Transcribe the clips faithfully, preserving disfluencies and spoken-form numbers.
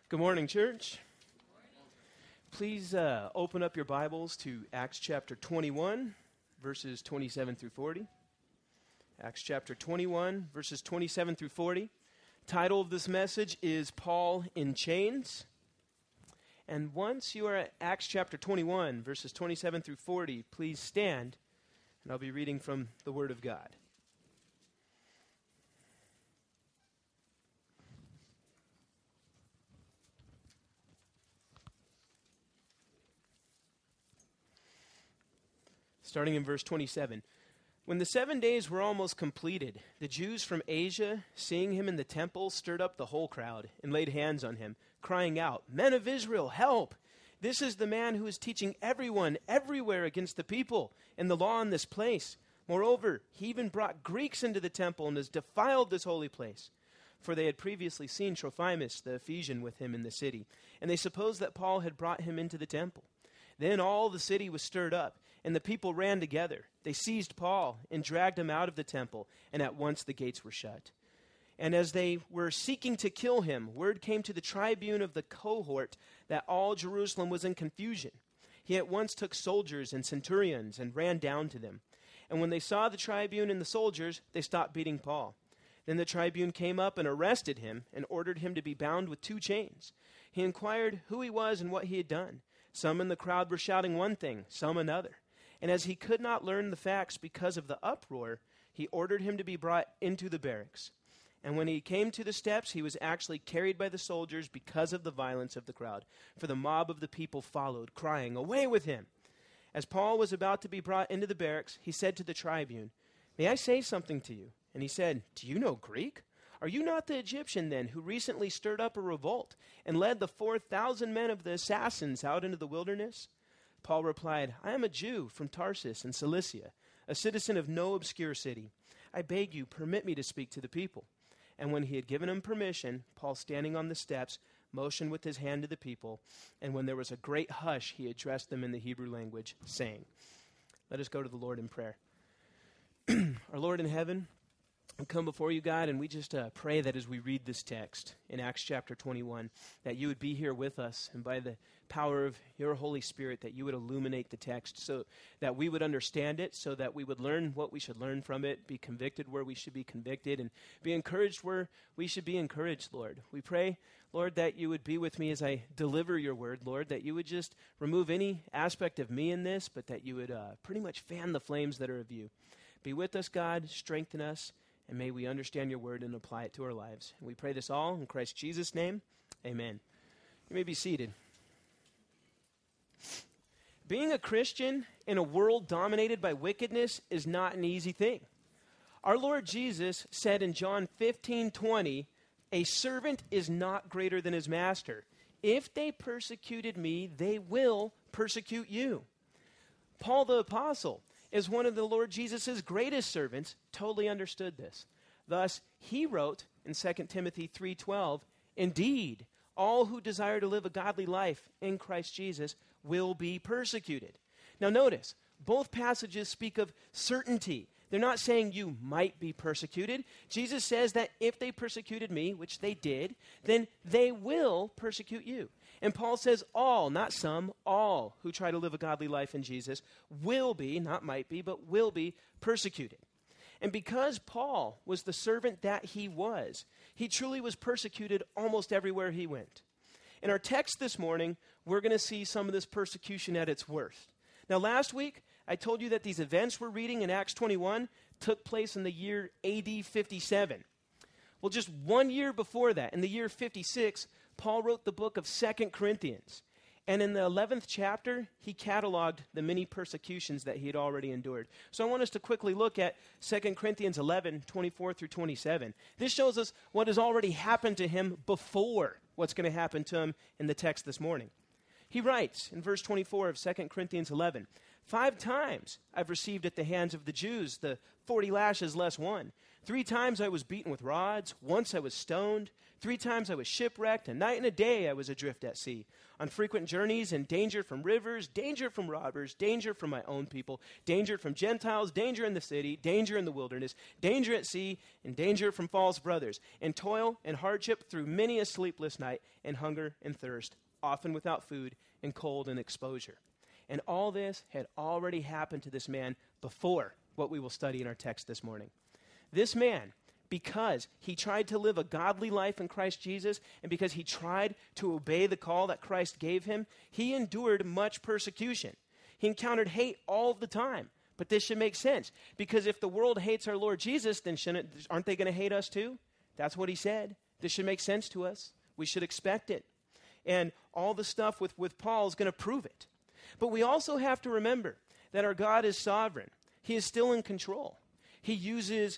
Good morning, church. Please uh, open up your Bibles to Acts chapter twenty-one, verses twenty-seven through forty. Acts chapter twenty-one, verses twenty-seven through forty. Title of this message is Paul in Chains. And once you are at Acts chapter twenty-one, verses twenty-seven through forty, please stand, and I'll be reading from the Word of God. Starting in verse twenty-seven. When the seven days were almost completed, the Jews from Asia, seeing him in the temple, stirred up the whole crowd and laid hands on him, crying out, "Men of Israel, help! This is the man who is teaching everyone everywhere against the people and the law in this place. Moreover, he even brought Greeks into the temple and has defiled this holy place." For they had previously seen Trophimus the Ephesian with him in the city, and they supposed that Paul had brought him into the temple. Then all the city was stirred up, and the people ran together. They seized Paul and dragged him out of the temple, and at once the gates were shut. And as they were seeking to kill him, word came to the tribune of the cohort that all Jerusalem was in confusion. He at once took soldiers and centurions and ran down to them. And when they saw the tribune and the soldiers, they stopped beating Paul. Then the tribune came up and arrested him and ordered him to be bound with two chains. He inquired who he was and what he had done. Some in the crowd were shouting one thing, some another. And as he could not learn the facts because of the uproar, he ordered him to be brought into the barracks. And when he came to the steps, he was actually carried by the soldiers because of the violence of the crowd. For the mob of the people followed, crying, "Away with him!" As Paul was about to be brought into the barracks, he said to the tribune, "May I say something to you?" And he said, "Do you know Greek? Are you not the Egyptian then who recently stirred up a revolt and led the four thousand men of the assassins out into the wilderness?" Paul replied, "I am a Jew from Tarsus in Cilicia, a citizen of no obscure city. I beg you, permit me to speak to the people." And when he had given him permission, Paul, standing on the steps, motioned with his hand to the people. And when there was a great hush, he addressed them in the Hebrew language, saying, Let us go to the Lord in prayer. Our Lord in heaven, we come before you, God, and we just uh, pray that as we read this text in Acts chapter twenty-one, that you would be here with us, and by the power of your Holy Spirit, that you would illuminate the text so that we would understand it, so that we would learn what we should learn from it, be convicted where we should be convicted, and be encouraged where we should be encouraged, Lord. We pray, Lord, that you would be with me as I deliver your word, Lord, that you would just remove any aspect of me in this, but that you would uh, pretty much fan the flames that are of you. Be with us, God, strengthen us, and may we understand your word and apply it to our lives. And we pray this all in Christ Jesus' name. Amen. You may be seated. Being a Christian in a world dominated by wickedness is not an easy thing. Our Lord Jesus said in John fifteen twenty, "A servant is not greater than his master. If they persecuted me, they will persecute you." Paul the Apostle, as one of the Lord Jesus' greatest servants, totally understood this. Thus, he wrote in Second Timothy three twelve, "Indeed, all who desire to live a godly life in Christ Jesus will be persecuted." Now notice, both passages speak of certainty. They're not saying you might be persecuted. Jesus says that if they persecuted me, which they did, then they will persecute you. And Paul says all, not some, all who try to live a godly life in Jesus will be, not might be, but will be persecuted. And because Paul was the servant that he was, he truly was persecuted almost everywhere he went. In our text this morning, we're going to see some of this persecution at its worst. Now, last week, I told you that these events we're reading in Acts twenty-one took place in the year A D fifty-seven. Well, just one year before that, in the year fifty-six, Paul wrote the book of Second Corinthians. And in the eleventh chapter, he cataloged the many persecutions that he had already endured. So I want us to quickly look at Second Corinthians eleven, twenty-four through twenty-seven. This shows us what has already happened to him before what's going to happen to him in the text this morning. He writes in verse twenty-four of Second Corinthians eleven, Five times I've received at the hands of the Jews the forty lashes less one. Three times I was beaten with rods. Once I was stoned. Three times I was shipwrecked. A night and a day I was adrift at sea. On frequent journeys and danger from rivers, danger from robbers, danger from my own people, danger from Gentiles, danger in the city, danger in the wilderness, danger at sea, and danger from false brothers, and toil and hardship through many a sleepless night, and hunger and thirst, often without food, and cold and exposure. And all this had already happened to this man before what we will study in our text this morning. This man, because he tried to live a godly life in Christ Jesus, and because he tried to obey the call that Christ gave him, he endured much persecution. He encountered hate all the time. But this should make sense, because if the world hates our Lord Jesus, then shouldn't, aren't they going to hate us too? That's what he said. This should make sense to us. We should expect it. And all the stuff with, with Paul is going to prove it. But we also have to remember that our God is sovereign. He is still in control. He uses,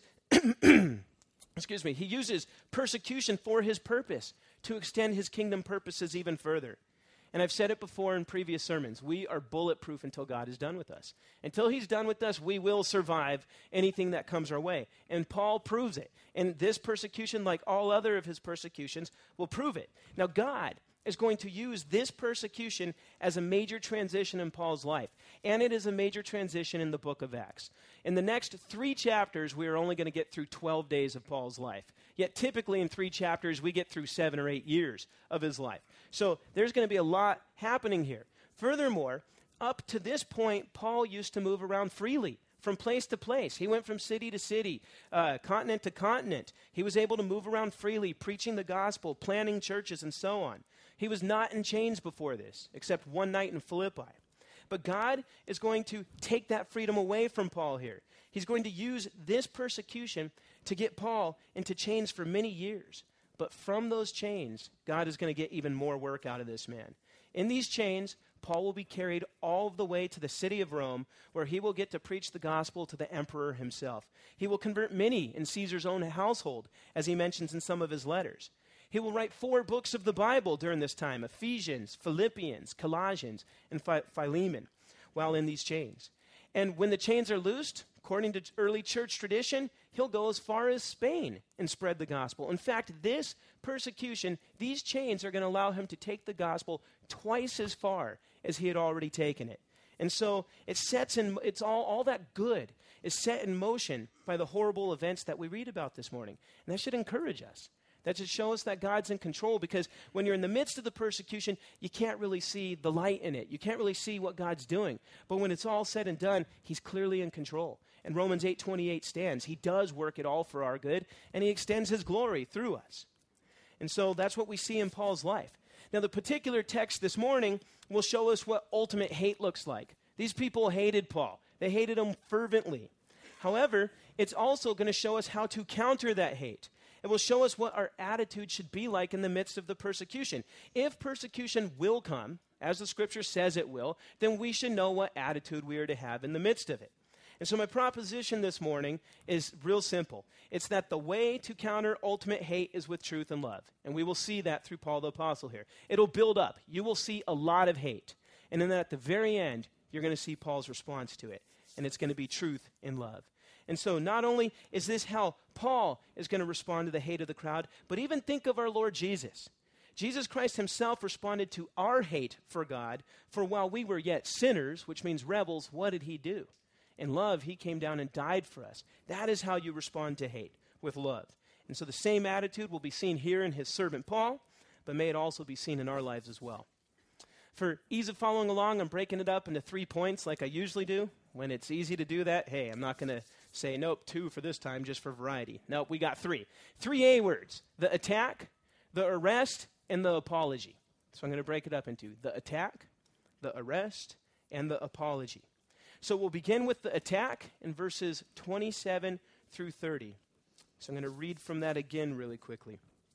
excuse me, he uses persecution for his purpose to extend his kingdom purposes even further. And I've said it before in previous sermons, we are bulletproof until God is done with us. Until he's done with us, we will survive anything that comes our way. And Paul proves it. And this persecution, like all other of his persecutions, will prove it. Now, God is going to use this persecution as a major transition in Paul's life. And it is a major transition in the book of Acts. In the next three chapters, we are only going to get through twelve days of Paul's life. Yet typically in three chapters, we get through seven or eight years of his life. So there's going to be a lot happening here. Furthermore, up to this point, Paul used to move around freely from place to place. He went from city to city, uh, continent to continent. He was able to move around freely, preaching the gospel, planting churches, and so on. He was not in chains before this, except one night in Philippi. But God is going to take that freedom away from Paul here. He's going to use this persecution to get Paul into chains for many years. But from those chains, God is going to get even more work out of this man. In these chains, Paul will be carried all the way to the city of Rome, where he will get to preach the gospel to the emperor himself. He will convert many in Caesar's own household, as he mentions in some of his letters. He will write four books of the Bible during this time, Ephesians, Philippians, Colossians, and Phi- Philemon, while in these chains. And when the chains are loosed, according to early church tradition, he'll go as far as Spain and spread the gospel. In fact, this persecution, these chains are going to allow him to take the gospel twice as far as he had already taken it. And so it sets in, it's all, all that good is set in motion by the horrible events that we read about this morning. And that should encourage us. That should show us that God's in control, because when you're in the midst of the persecution, you can't really see the light in it. You can't really see what God's doing. But when it's all said and done, he's clearly in control. And Romans eight twenty-eight stands. He does work it all for our good, and he extends his glory through us. And so that's what we see in Paul's life. Now, the particular text this morning will show us what ultimate hate looks like. These people hated Paul. They hated him fervently. However, it's also going to show us how to counter that hate. It will show us what our attitude should be like in the midst of the persecution. If persecution will come, as the scripture says it will, then we should know what attitude we are to have in the midst of it. And so my proposition this morning is real simple. It's that the way to counter ultimate hate is with truth and love. And we will see that through Paul the Apostle here. It'll build up. You will see a lot of hate. And then at the very end, you're going to see Paul's response to it. And it's going to be truth and love. And so not only is this how Paul is going to respond to the hate of the crowd, but even think of our Lord Jesus. Jesus Christ himself responded to our hate for God, for while we were yet sinners, which means rebels, what did he do? In love, he came down and died for us. That is how you respond to hate, with love. And so the same attitude will be seen here in his servant Paul, but may it also be seen in our lives as well. For ease of following along, I'm breaking it up into three points like I usually do. When it's easy to do that, hey, I'm not going to say, nope, two for this time just for variety. Nope, we got three. Three A words: the attack, the arrest, and the apology. So I'm going to break it up into the attack, the arrest, and the apology. So we'll begin with the attack in verses twenty-seven through thirty. So I'm going to read from that again really quickly.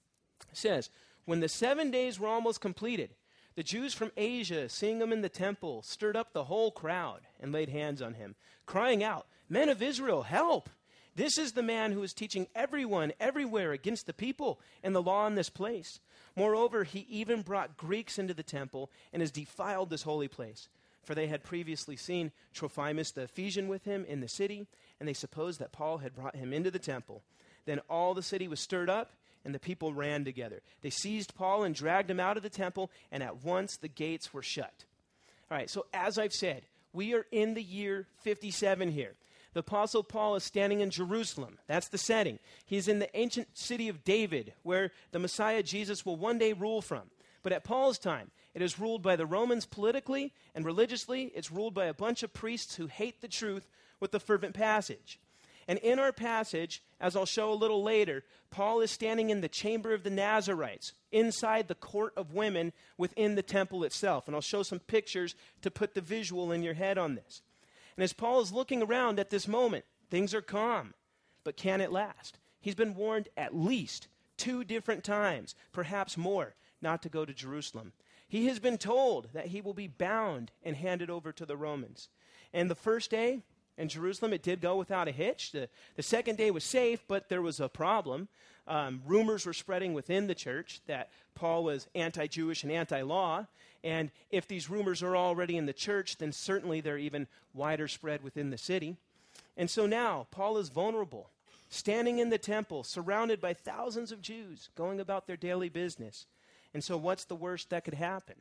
It says, when the seven days were almost completed, the Jews from Asia, seeing him in the temple, stirred up the whole crowd and laid hands on him, crying out, "Men of Israel, help!" This is the man who is teaching everyone everywhere against the people and the law in this place. Moreover, he even brought Greeks into the temple and has defiled this holy place. For they had previously seen Trophimus the Ephesian with him in the city, and they supposed that Paul had brought him into the temple. Then all the city was stirred up, and the people ran together. They seized Paul and dragged him out of the temple, and at once the gates were shut. All right, so as I've said, we are in the year fifty-seven here. The Apostle Paul is standing in Jerusalem. That's the setting. He's in the ancient city of David, where the Messiah Jesus will one day rule from. But at Paul's time, it is ruled by the Romans politically and religiously. It's ruled by a bunch of priests who hate the truth with the fervent passage. And in our passage, as I'll show a little later, Paul is standing in the chamber of the Nazarites, inside the court of women within the temple itself. And I'll show some pictures to put the visual in your head on this. And as Paul is looking around at this moment, things are calm. But can it last? He's been warned at least two different times, perhaps more, not to go to Jerusalem. He has been told that he will be bound and handed over to the Romans. And the first day in Jerusalem, it did go without a hitch. The, the second day was safe, but there was a problem. Um, rumors were spreading within the church that Paul was anti-Jewish and anti-law. And if these rumors are already in the church, then certainly they're even wider spread within the city. And so now, Paul is vulnerable, standing in the temple, surrounded by thousands of Jews, going about their daily business. And so what's the worst that could happen?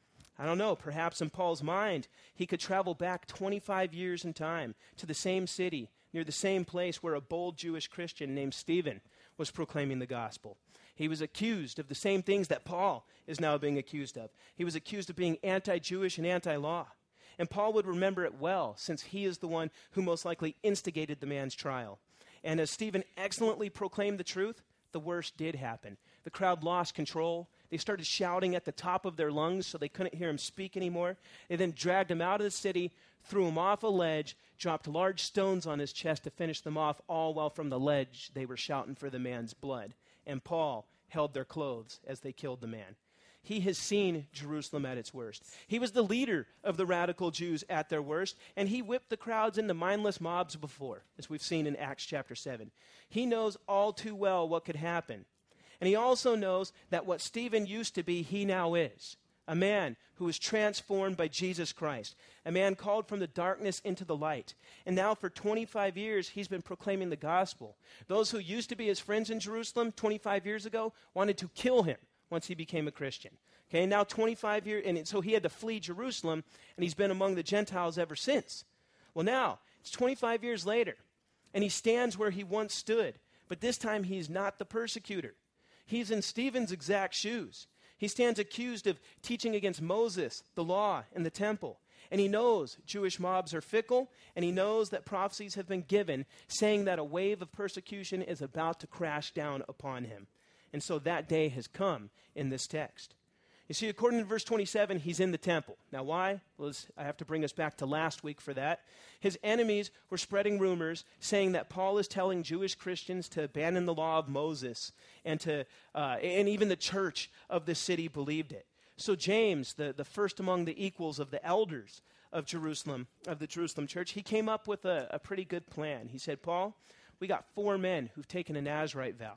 I don't know. Perhaps in Paul's mind, he could travel back twenty-five years in time to the same city, near the same place where a bold Jewish Christian named Stephen was proclaiming the gospel. He was accused of the same things that Paul is now being accused of. He was accused of being anti-Jewish and anti-law. And Paul would remember it well, since he is the one who most likely instigated the man's trial. And as Stephen excellently proclaimed the truth, the worst did happen. The crowd lost control. They started shouting at the top of their lungs so they couldn't hear him speak anymore. They then dragged him out of the city, threw him off a ledge, dropped large stones on his chest to finish them off, all while from the ledge they were shouting for the man's blood. And Paul held their clothes as they killed the man. He has seen Jerusalem at its worst. He was the leader of the radical Jews at their worst, and he whipped the crowds into mindless mobs before, as we've seen in Acts chapter seven. He knows all too well what could happen. And he also knows that what Stephen used to be, he now is. A man who was transformed by Jesus Christ. A man called from the darkness into the light. And now for twenty-five years, he's been proclaiming the gospel. Those who used to be his friends in Jerusalem twenty-five years ago wanted to kill him once he became a Christian. Okay, now twenty-five years, and so he had to flee Jerusalem, and he's been among the Gentiles ever since. Well, now, it's twenty-five years later, and he stands where he once stood. But this time, he's not the persecutor. He's in Stephen's exact shoes. He stands accused of teaching against Moses, the law, and the temple. And he knows Jewish mobs are fickle, and he knows that prophecies have been given saying that a wave of persecution is about to crash down upon him. And so that day has come in this text. You see, according to verse twenty-seven, he's in the temple. Now why? Well, I have to bring us back to last week for that. His enemies were spreading rumors saying that Paul is telling Jewish Christians to abandon the law of Moses, and to uh, and even the church of the city believed it. So James, the, the first among the equals of the elders of Jerusalem, of the Jerusalem church, he came up with a, a pretty good plan. He said, Paul, we got four men who've taken a Nazirite vow.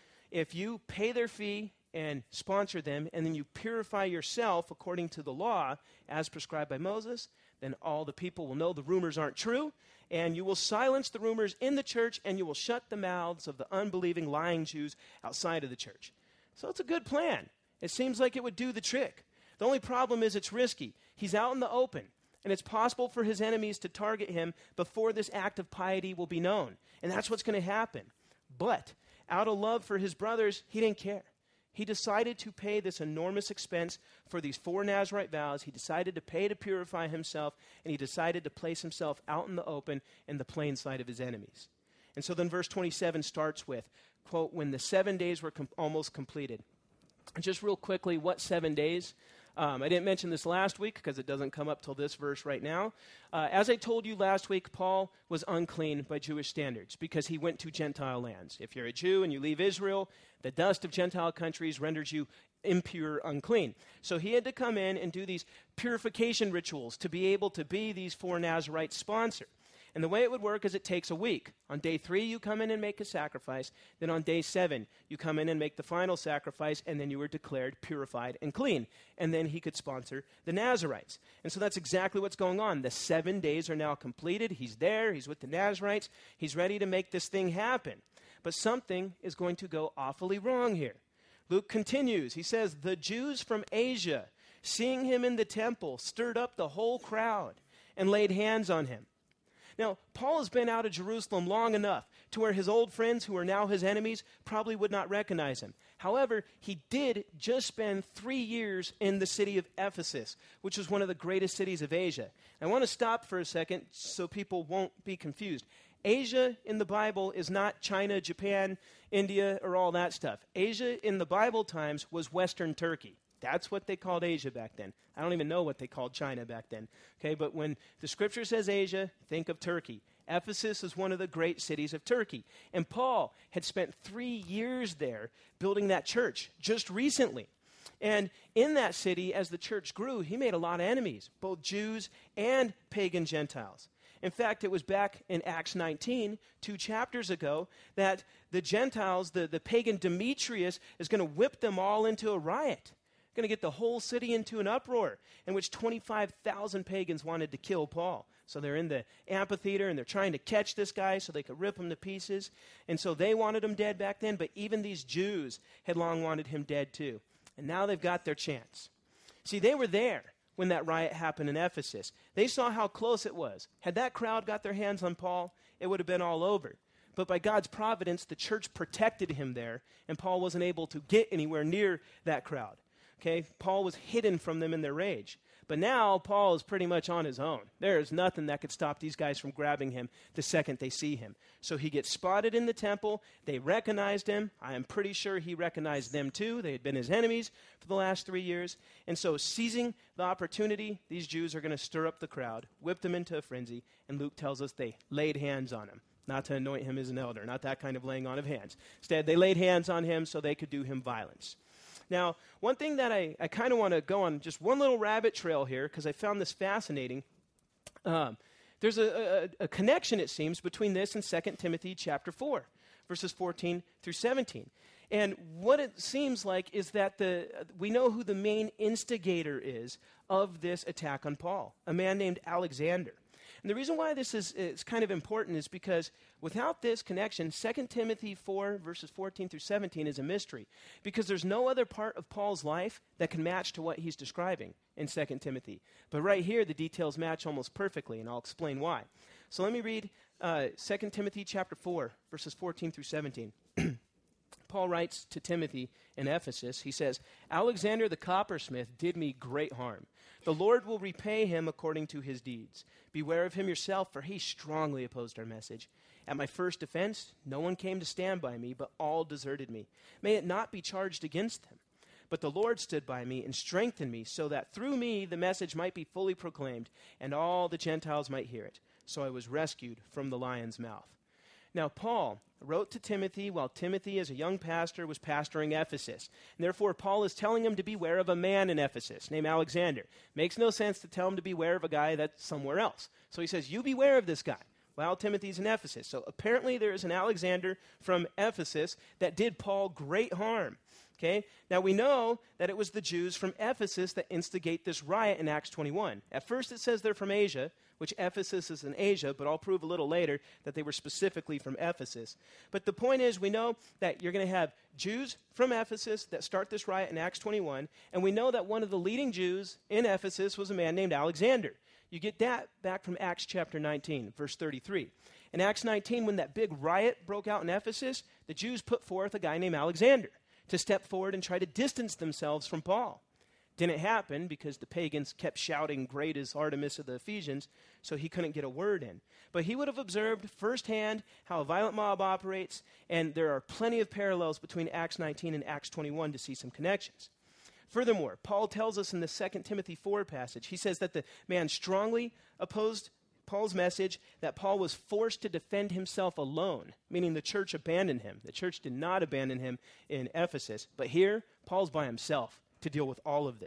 If you pay their fee and sponsor them, and then you purify yourself according to the law as prescribed by Moses, then all the people will know the rumors aren't true, and you will silence the rumors in the church, and you will shut the mouths of the unbelieving, lying Jews outside of the church. So it's a good plan. It seems like it would do the trick. The only problem is it's risky. He's out in the open, and it's possible for his enemies to target him before this act of piety will be known. And that's what's going to happen. But out of love for his brothers, he didn't care. He decided to pay this enormous expense for these four Nazirite vows. He decided to pay to purify himself, and he decided to place himself out in the open in the plain sight of his enemies. And so then verse twenty-seven starts with, quote, when the seven days were com- almost completed. And just real quickly, what seven days? Um, I didn't mention this last week because it doesn't come up till this verse right now. Uh, as I told you last week, Paul was unclean by Jewish standards because he went to Gentile lands. If you're a Jew and you leave Israel, the dust of Gentile countries renders you impure, unclean. So he had to come in and do these purification rituals to be able to be these four Nazirites' sponsor. And the way it would work is it takes a week. On day three, you come in and make a sacrifice. Then on day seven, you come in and make the final sacrifice, and then you were declared purified and clean. And then he could sponsor the Nazarites. And so that's exactly what's going on. The seven days are now completed. He's there. He's with the Nazarites. He's ready to make this thing happen. But something is going to go awfully wrong here. Luke continues. He says, the Jews from Asia, seeing him in the temple, stirred up the whole crowd and laid hands on him. Now, Paul has been out of Jerusalem long enough to where his old friends, who are now his enemies, probably would not recognize him. However, he did just spend three years in the city of Ephesus, which was one of the greatest cities of Asia. I want to stop for a second so people won't be confused. Asia in the Bible is not China, Japan, India, or all that stuff. Asia in the Bible times was Western Turkey. That's what they called Asia back then. I don't even know what they called China back then. Okay, but when the scripture says Asia, think of Turkey. Ephesus is one of the great cities of Turkey. And Paul had spent three years there building that church just recently. And in that city, as the church grew, he made a lot of enemies, both Jews and pagan Gentiles. In fact, it was back in Acts nineteen, two chapters ago, that the Gentiles, the, the pagan Demetrius, is going to whip them all into a riot. Going to get the whole city into an uproar, in which twenty-five thousand pagans wanted to kill Paul. So they're in the amphitheater, and they're trying to catch this guy so they could rip him to pieces. And so they wanted him dead back then, but even these Jews had long wanted him dead too. And now they've got their chance. See, they were there when that riot happened in Ephesus. They saw how close it was. Had that crowd got their hands on Paul, it would have been all over. But by God's providence, the church protected him there, and Paul wasn't able to get anywhere near that crowd. Okay, Paul was hidden from them in their rage. But now Paul is pretty much on his own. There is nothing that could stop these guys from grabbing him the second they see him. So he gets spotted in the temple. They recognized him. I am pretty sure he recognized them too. They had been his enemies for the last three years. And so seizing the opportunity, these Jews are going to stir up the crowd, whip them into a frenzy, and Luke tells us they laid hands on him. Not to anoint him as an elder, not that kind of laying on of hands. Instead, they laid hands on him so they could do him violence. Now, one thing that I, I kind of want to go on just one little rabbit trail here, because I found this fascinating. Um, there's a, a, a connection, it seems, between this and Second Timothy chapter four, verses fourteen through seventeen. And what it seems like is that the we know who the main instigator is of this attack on Paul, a man named Alexander. And the reason why this is, is kind of important is because without this connection, Second Timothy four, verses fourteen through seventeen is a mystery. Because there's no other part of Paul's life that can match to what he's describing in Second Timothy. But right here, the details match almost perfectly, and I'll explain why. So let me read uh, Second Timothy chapter four, verses fourteen through seventeen. Paul writes to Timothy in Ephesus, he says, Alexander the coppersmith did me great harm. The Lord will repay him according to his deeds. Beware of him yourself, for he strongly opposed our message. At my first defense, no one came to stand by me, but all deserted me. May it not be charged against them. But the Lord stood by me and strengthened me, so that through me the message might be fully proclaimed, and all the Gentiles might hear it. So I was rescued from the lion's mouth. Now, Paul wrote to Timothy while Timothy, as a young pastor, was pastoring Ephesus. And therefore, Paul is telling him to beware of a man in Ephesus named Alexander. Makes no sense to tell him to beware of a guy that's somewhere else. So he says, you beware of this guy while Timothy's in Ephesus. So apparently there is an Alexander from Ephesus that did Paul great harm. Okay? Now we know that it was the Jews from Ephesus that instigate this riot in Acts twenty-one. At first it says they're from Asia, which Ephesus is in Asia, but I'll prove a little later that they were specifically from Ephesus. But the point is, we know that you're going to have Jews from Ephesus that start this riot in Acts twenty-one, and we know that one of the leading Jews in Ephesus was a man named Alexander. You get that back from Acts chapter nineteen, verse thirty-three. In Acts nineteen, when that big riot broke out in Ephesus, the Jews put forth a guy named Alexander to step forward and try to distance themselves from Paul. Didn't happen because the pagans kept shouting, great is Artemis of the Ephesians, so he couldn't get a word in. But he would have observed firsthand how a violent mob operates, and there are plenty of parallels between Acts nineteen and Acts twenty-one to see some connections. Furthermore, Paul tells us in the Second Timothy four passage, he says that the man strongly opposed Paul's message, that Paul was forced to defend himself alone, meaning the church abandoned him. The church did not abandon him in Ephesus, but here, Paul's by himself to deal with all of this.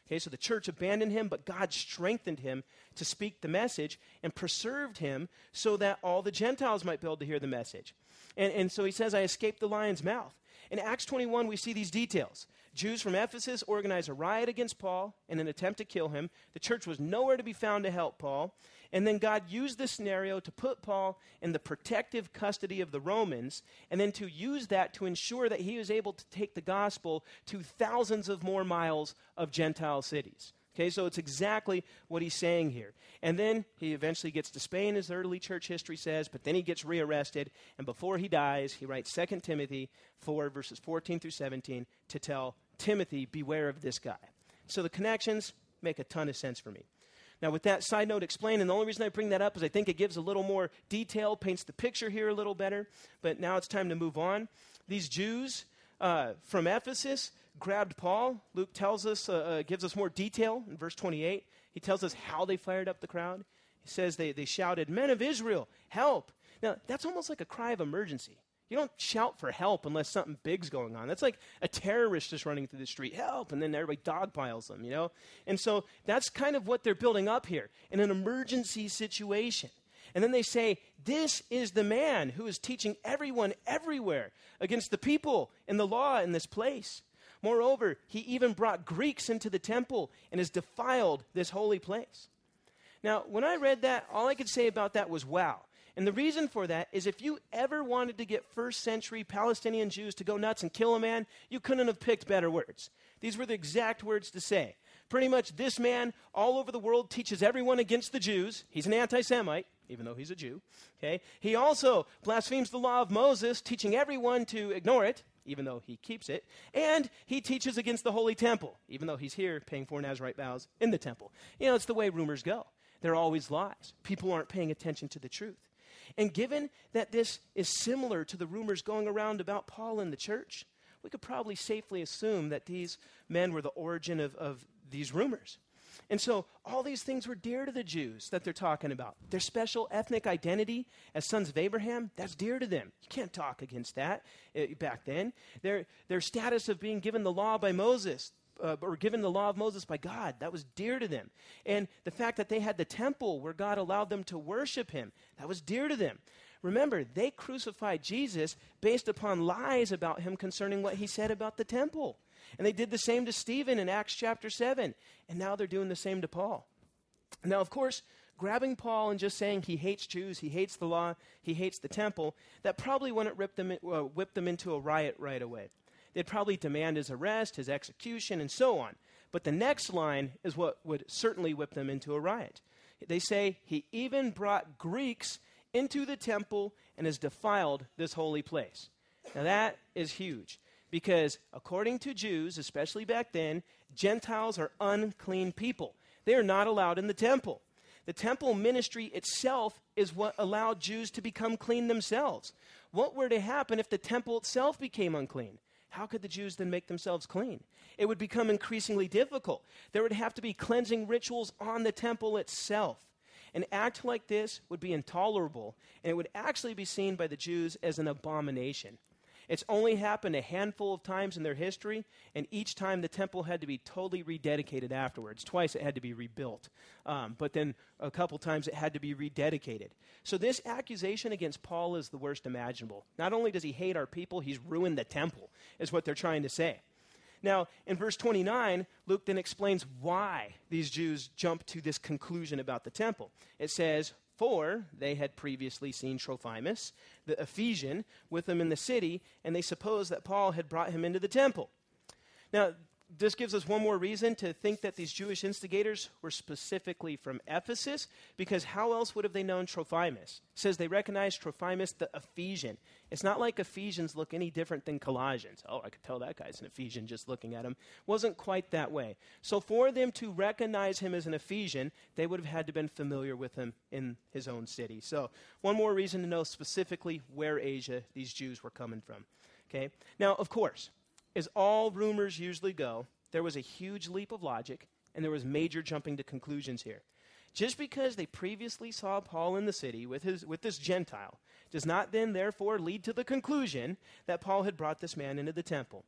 Okay, so the church abandoned him, but God strengthened him to speak the message and preserved him so that all the Gentiles might be able to hear the message. And, and so he says, I escaped the lion's mouth. In Acts twenty-one, we see these details. Jews from Ephesus organize a riot against Paul in an attempt to kill him. The church was nowhere to be found to help Paul. And then God used this scenario to put Paul in the protective custody of the Romans, and then to use that to ensure that he was able to take the gospel to thousands of more miles of Gentile cities. Okay, so it's exactly what he's saying here. And then he eventually gets to Spain, as early church history says, but then he gets rearrested, and before he dies, he writes Second Timothy four, verses fourteen through seventeen, to tell Timothy, beware of this guy. So the connections make a ton of sense for me. Now, with that side note explained, and the only reason I bring that up is I think it gives a little more detail, paints the picture here a little better, but now it's time to move on. These Jews uh, from Ephesus grabbed Paul. Luke tells us, uh, uh, gives us more detail in verse twenty-eight. He tells us how they fired up the crowd. He says they, they shouted, "Men of Israel, help!" Now, that's almost like a cry of emergency. You don't shout for help unless something big's going on. That's like a terrorist just running through the street, help, and then everybody dogpiles them, you know? And so that's kind of what they're building up here, in an emergency situation. And then they say, this is the man who is teaching everyone everywhere against the people and the law in this place. Moreover, he even brought Greeks into the temple and has defiled this holy place. Now, when I read that, all I could say about that was wow. And the reason for that is if you ever wanted to get first century Palestinian Jews to go nuts and kill a man, you couldn't have picked better words. These were the exact words to say. Pretty much this man all over the world teaches everyone against the Jews. He's an anti-Semite, even though he's a Jew. Okay? He also blasphemes the law of Moses, teaching everyone to ignore it, even though he keeps it. And he teaches against the Holy Temple, even though he's here paying four Nazirite vows in the temple. You know, it's the way rumors go. They're always lies. People aren't paying attention to the truth. And given that this is similar to the rumors going around about Paul in the church, we could probably safely assume that these men were the origin of, of these rumors. And so all these things were dear to the Jews that they're talking about. Their special ethnic identity as sons of Abraham, that's dear to them. You can't talk against that uh, back then. Their, their status of being given the law by Moses, Uh, or given the law of Moses by God, that was dear to them. And the fact that they had the temple where God allowed them to worship him, that was dear to them. Remember, they crucified Jesus based upon lies about him concerning what he said about the temple. And they did the same to Stephen in Acts chapter seven. And now they're doing the same to Paul. Now, of course, grabbing Paul and just saying he hates Jews, he hates the law, he hates the temple, that probably wouldn't rip them, uh, whip them into a riot right away. They'd probably demand his arrest, his execution, and so on. But the next line is what would certainly whip them into a riot. They say, he even brought Greeks into the temple and has defiled this holy place. Now that is huge, because according to Jews, especially back then, Gentiles are unclean people. They are not allowed in the temple. The temple ministry itself is what allowed Jews to become clean themselves. What were to happen if the temple itself became unclean? How could the Jews then make themselves clean? It would become increasingly difficult. There would have to be cleansing rituals on the temple itself. An act like this would be intolerable, and it would actually be seen by the Jews as an abomination. It's only happened a handful of times in their history, and each time the temple had to be totally rededicated afterwards. Twice it had to be rebuilt, um, but then a couple times it had to be rededicated. So this accusation against Paul is the worst imaginable. Not only does he hate our people, he's ruined the temple, is what they're trying to say. Now, in verse twenty-nine, Luke then explains why these Jews jump to this conclusion about the temple. It says, for they had previously seen Trophimus, the Ephesian, with them in the city, and they supposed that Paul had brought him into the temple. Now, this gives us one more reason to think that these Jewish instigators were specifically from Ephesus, because how else would have they known Trophimus? It says they recognized Trophimus the Ephesian. It's not like Ephesians look any different than Colossians. Oh, I could tell that guy's an Ephesian just looking at him. Wasn't quite that way. So for them to recognize him as an Ephesian, they would have had to have been familiar with him in his own city. So one more reason to know specifically where Asia these Jews were coming from. Okay. Now, of course, as all rumors usually go, there was a huge leap of logic, and there was major jumping to conclusions here. Just because they previously saw Paul in the city with his with this Gentile does not then therefore lead to the conclusion that Paul had brought this man into the temple.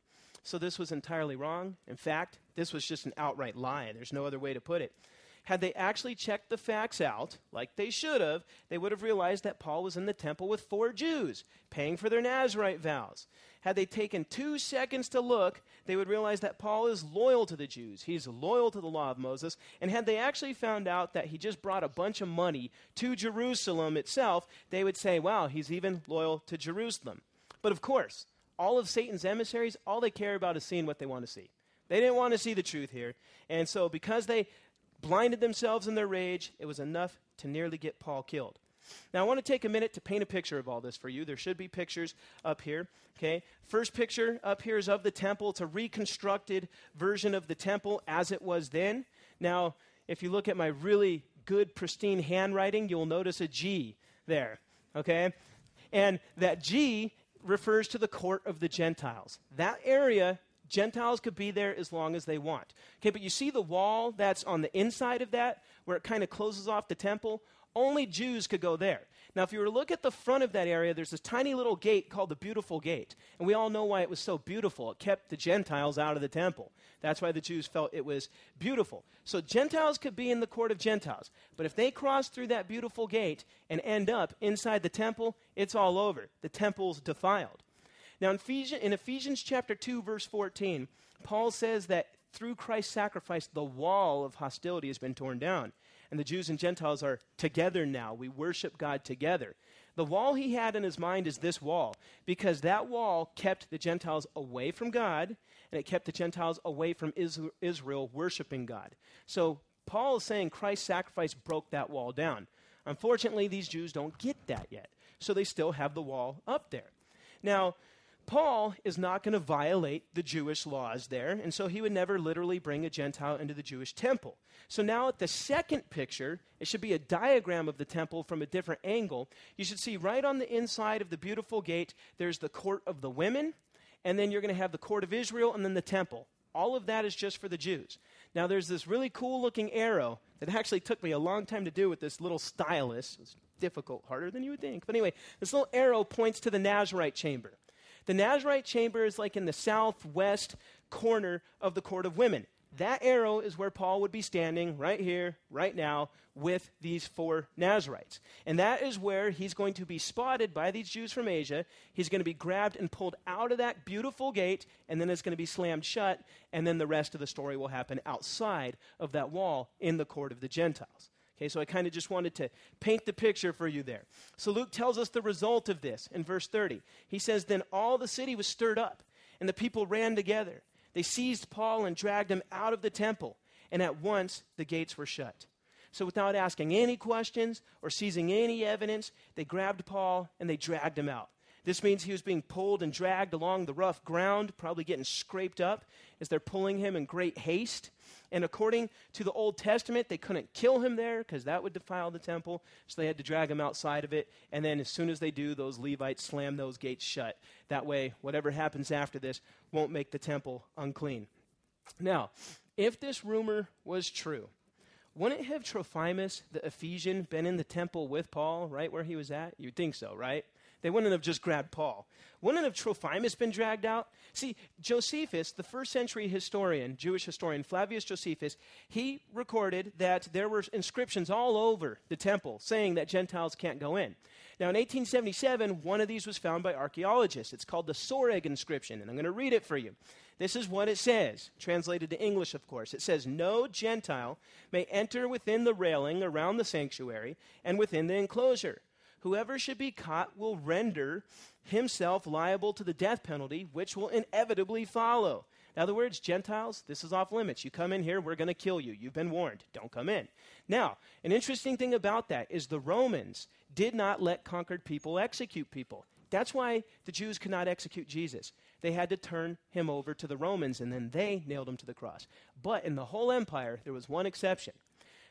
so this was entirely wrong. In fact, this was just an outright lie. There's no other way to put it. Had they actually checked the facts out, like they should have, they would have realized that Paul was in the temple with four Jews, paying for their Nazirite vows. Had they taken two seconds to look, they would realize that Paul is loyal to the Jews. He's loyal to the law of Moses. And had they actually found out that he just brought a bunch of money to Jerusalem itself, they would say, wow, he's even loyal to Jerusalem. But of course, all of Satan's emissaries, all they care about is seeing what they want to see. They didn't want to see the truth here. And so because they blinded themselves in their rage, it was enough to nearly get Paul killed. Now, I want to take a minute to paint a picture of all this for you. There should be pictures up here, okay? First picture up here is of the temple. It's a reconstructed version of the temple as it was then. Now, if you look at my really good, pristine handwriting, you'll notice a G there, okay? And that G refers to the court of the Gentiles. That area, Gentiles could be there as long as they want. Okay, but you see the wall that's on the inside of that, where it kind of closes off the temple? Only Jews could go there. Now, if you were to look at the front of that area, there's this tiny little gate called the Beautiful Gate. And we all know why it was so beautiful. It kept the Gentiles out of the temple. That's why the Jews felt it was beautiful. So Gentiles could be in the court of Gentiles. But if they cross through that beautiful gate and end up inside the temple, it's all over. The temple's defiled. Now, in Ephesians, in Ephesians chapter two, verse fourteen, Paul says that through Christ's sacrifice, the wall of hostility has been torn down. And the Jews and Gentiles are together now. We worship God together. The wall he had in his mind is this wall, because that wall kept the Gentiles away from God, and it kept the Gentiles away from Israel worshiping God. So Paul is saying Christ's sacrifice broke that wall down. Unfortunately, these Jews don't get that yet, so they still have the wall up there. Now, Paul is not going to violate the Jewish laws there, and so he would never literally bring a Gentile into the Jewish temple. So now at the second picture, it should be a diagram of the temple from a different angle. You should see right on the inside of the beautiful gate, there's the court of the women, and then you're going to have the court of Israel, and then the temple. All of that is just for the Jews. Now there's this really cool looking arrow that actually took me a long time to do with this little stylus. It's difficult, harder than you would think. But anyway, this little arrow points to the Nazirite chamber. The Nazirite chamber is like in the southwest corner of the court of women. That arrow is where Paul would be standing right here, right now, with these four Nazirites. And that is where he's going to be spotted by these Jews from Asia. He's going to be grabbed and pulled out of that beautiful gate, and then it's going to be slammed shut, and then the rest of the story will happen outside of that wall in the court of the Gentiles. Okay, so I kind of just wanted to paint the picture for you there. So Luke tells us the result of this in verse thirty. He says, "Then all the city was stirred up, and the people ran together. They seized Paul and dragged him out of the temple, and at once the gates were shut." So without asking any questions or seizing any evidence, they grabbed Paul and they dragged him out. This means he was being pulled and dragged along the rough ground, probably getting scraped up as they're pulling him in great haste. And according to the Old Testament, they couldn't kill him there because that would defile the temple, so they had to drag him outside of it. And then as soon as they do, those Levites slam those gates shut. That way, whatever happens after this won't make the temple unclean. Now, if this rumor was true, wouldn't have Trophimus, the Ephesian, been in the temple with Paul, right where he was at? You'd think so, right? They wouldn't have just grabbed Paul. Wouldn't have Trophimus been dragged out? See, Josephus, the first century historian, Jewish historian, Flavius Josephus, he recorded that there were inscriptions all over the temple saying that Gentiles can't go in. Now, in eighteen seventy-seven, one of these was found by archaeologists. It's called the Soreg inscription, and I'm going to read it for you. This is what it says, translated to English, of course. It says, "No Gentile may enter within the railing around the sanctuary and within the enclosure. Whoever should be caught will render himself liable to the death penalty, which will inevitably follow." In other words, Gentiles, this is off limits. You come in here, we're going to kill you. You've been warned. Don't come in. Now, an interesting thing about that is the Romans did not let conquered people execute people. That's why the Jews could not execute Jesus. They had to turn him over to the Romans, and then they nailed him to the cross. But in the whole empire, there was one exception.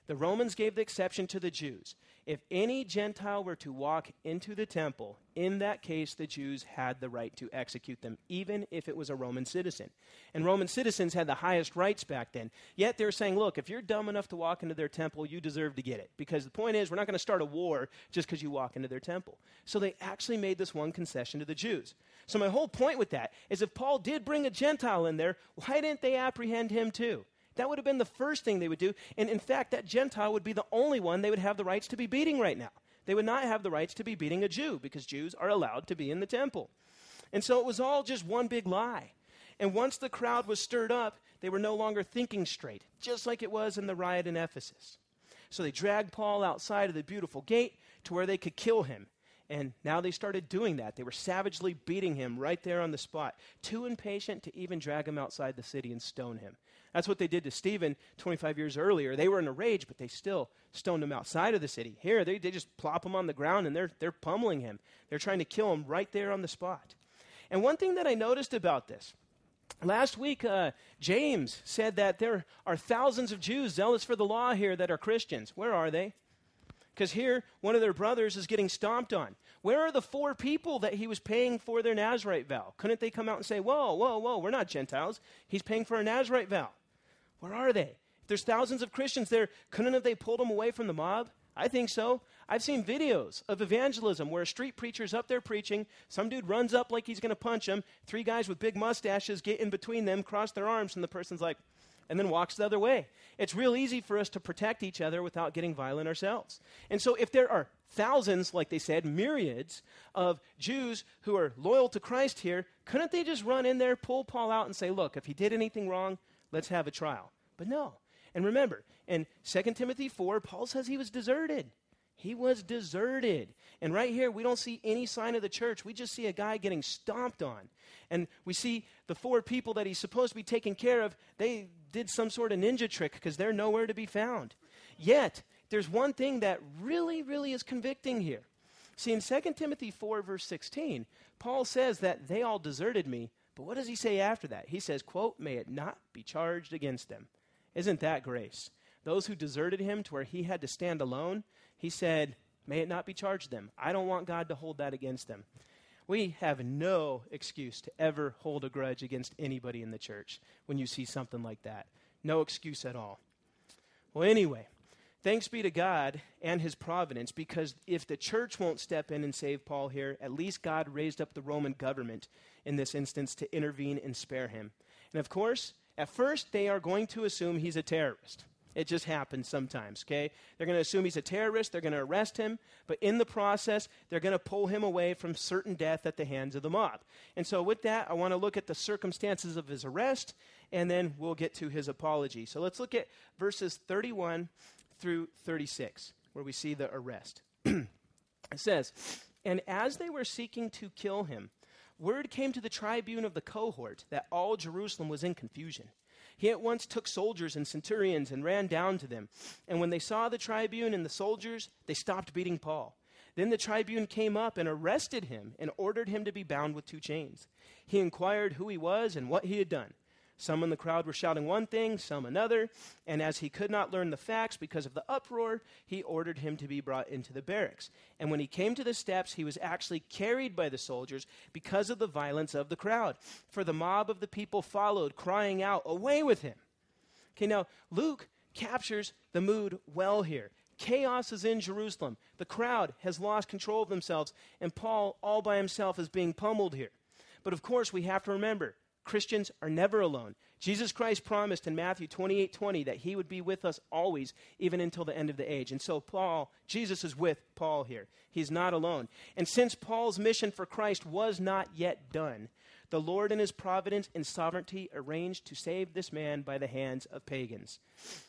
The Romans gave the exception to the Jews. If any Gentile were to walk into the temple, in that case, the Jews had the right to execute them, even if it was a Roman citizen. And Roman citizens had the highest rights back then. Yet they're saying, look, if you're dumb enough to walk into their temple, you deserve to get it. Because the point is, we're not going to start a war just because you walk into their temple. So they actually made this one concession to the Jews. So my whole point with that is if Paul did bring a Gentile in there, why didn't they apprehend him too? That would have been the first thing they would do. And in fact, that Gentile would be the only one they would have the rights to be beating right now. They would not have the rights to be beating a Jew because Jews are allowed to be in the temple. And so it was all just one big lie. And once the crowd was stirred up, they were no longer thinking straight, just like it was in the riot in Ephesus. So they dragged Paul outside of the beautiful gate to where they could kill him. And now they started doing that. They were savagely beating him right there on the spot, too impatient to even drag him outside the city and stone him. That's what they did to Stephen twenty-five years earlier. They were in a rage, but they still stoned him outside of the city. Here, they, they just plop him on the ground, and they're, they're pummeling him. They're trying to kill him right there on the spot. And one thing that I noticed about this, last week, uh, James said that there are thousands of Jews zealous for the law here that are Christians. Where are they? Because here, one of their brothers is getting stomped on. Where are the four people that he was paying for their Nazirite vow? Couldn't they come out and say, whoa, whoa, whoa, we're not Gentiles. He's paying for a Nazirite vow. Where are they? If there's thousands of Christians there, couldn't have they pulled them away from the mob? I think so. I've seen videos of evangelism where a street preacher's up there preaching. Some dude runs up like he's going to punch him. Three guys with big mustaches get in between them, cross their arms, and the person's like, and then walks the other way. It's real easy for us to protect each other without getting violent ourselves. And so if there are thousands, like they said, myriads of Jews who are loyal to Christ here, couldn't they just run in there, pull Paul out, and say, look, if he did anything wrong, let's have a trial? But no. And remember, in Second Timothy four, Paul says he was deserted. He was deserted. And right here, we don't see any sign of the church. We just see a guy getting stomped on. And we see the four people that he's supposed to be taking care of, they did some sort of ninja trick because they're nowhere to be found. Yet, there's one thing that really, really is convicting here. See, in Second Timothy four, verse sixteen, Paul says that they all deserted me. But what does he say after that? He says, quote, may it not be charged against them. Isn't that grace? Those who deserted him to where he had to stand alone, he said, may it not be charged them. I don't want God to hold that against them. We have no excuse to ever hold a grudge against anybody in the church when you see something like that. No excuse at all. Well, anyway, thanks be to God and his providence, because if the church won't step in and save Paul here, at least God raised up the Roman government in this instance to intervene and spare him. And of course, at first, they are going to assume he's a terrorist. It just happens sometimes, okay? They're going to assume he's a terrorist. They're going to arrest him. But in the process, they're going to pull him away from certain death at the hands of the mob. And so with that, I want to look at the circumstances of his arrest, and then we'll get to his apology. So let's look at verses thirty-one through thirty-six, where we see the arrest. It says, and as they were seeking to kill him, word came to the tribune of the cohort that all Jerusalem was in confusion. He at once took soldiers and centurions and ran down to them. And when they saw the tribune and the soldiers, they stopped beating Paul. Then the tribune came up and arrested him and ordered him to be bound with two chains. He inquired who he was and what he had done. Some in the crowd were shouting one thing, some another, and as he could not learn the facts because of the uproar, he ordered him to be brought into the barracks. And when he came to the steps, he was actually carried by the soldiers because of the violence of the crowd. For the mob of the people followed, crying out, away with him. Okay, now Luke captures the mood well here. Chaos is in Jerusalem. The crowd has lost control of themselves, and Paul all by himself is being pummeled here. But of course, we have to remember, Christians are never alone. Jesus Christ promised in Matthew twenty-eight twenty that he would be with us always, even until the end of the age. And so Paul, Jesus is with Paul here. He's not alone. And since Paul's mission for Christ was not yet done, the Lord in his providence and sovereignty arranged to save this man by the hands of pagans.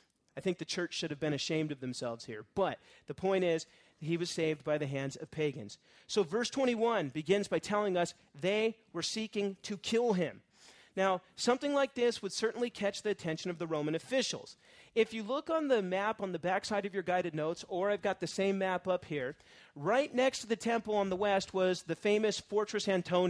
I think the church should have been ashamed of themselves here. But the point is, he was saved by the hands of pagans. So verse twenty-one begins by telling us they were seeking to kill him. Now, something like this would certainly catch the attention of the Roman officials. If you look on the map on the backside of your guided notes, or I've got the same map up here, right next to the temple on the west was the famous Fortress Antonia.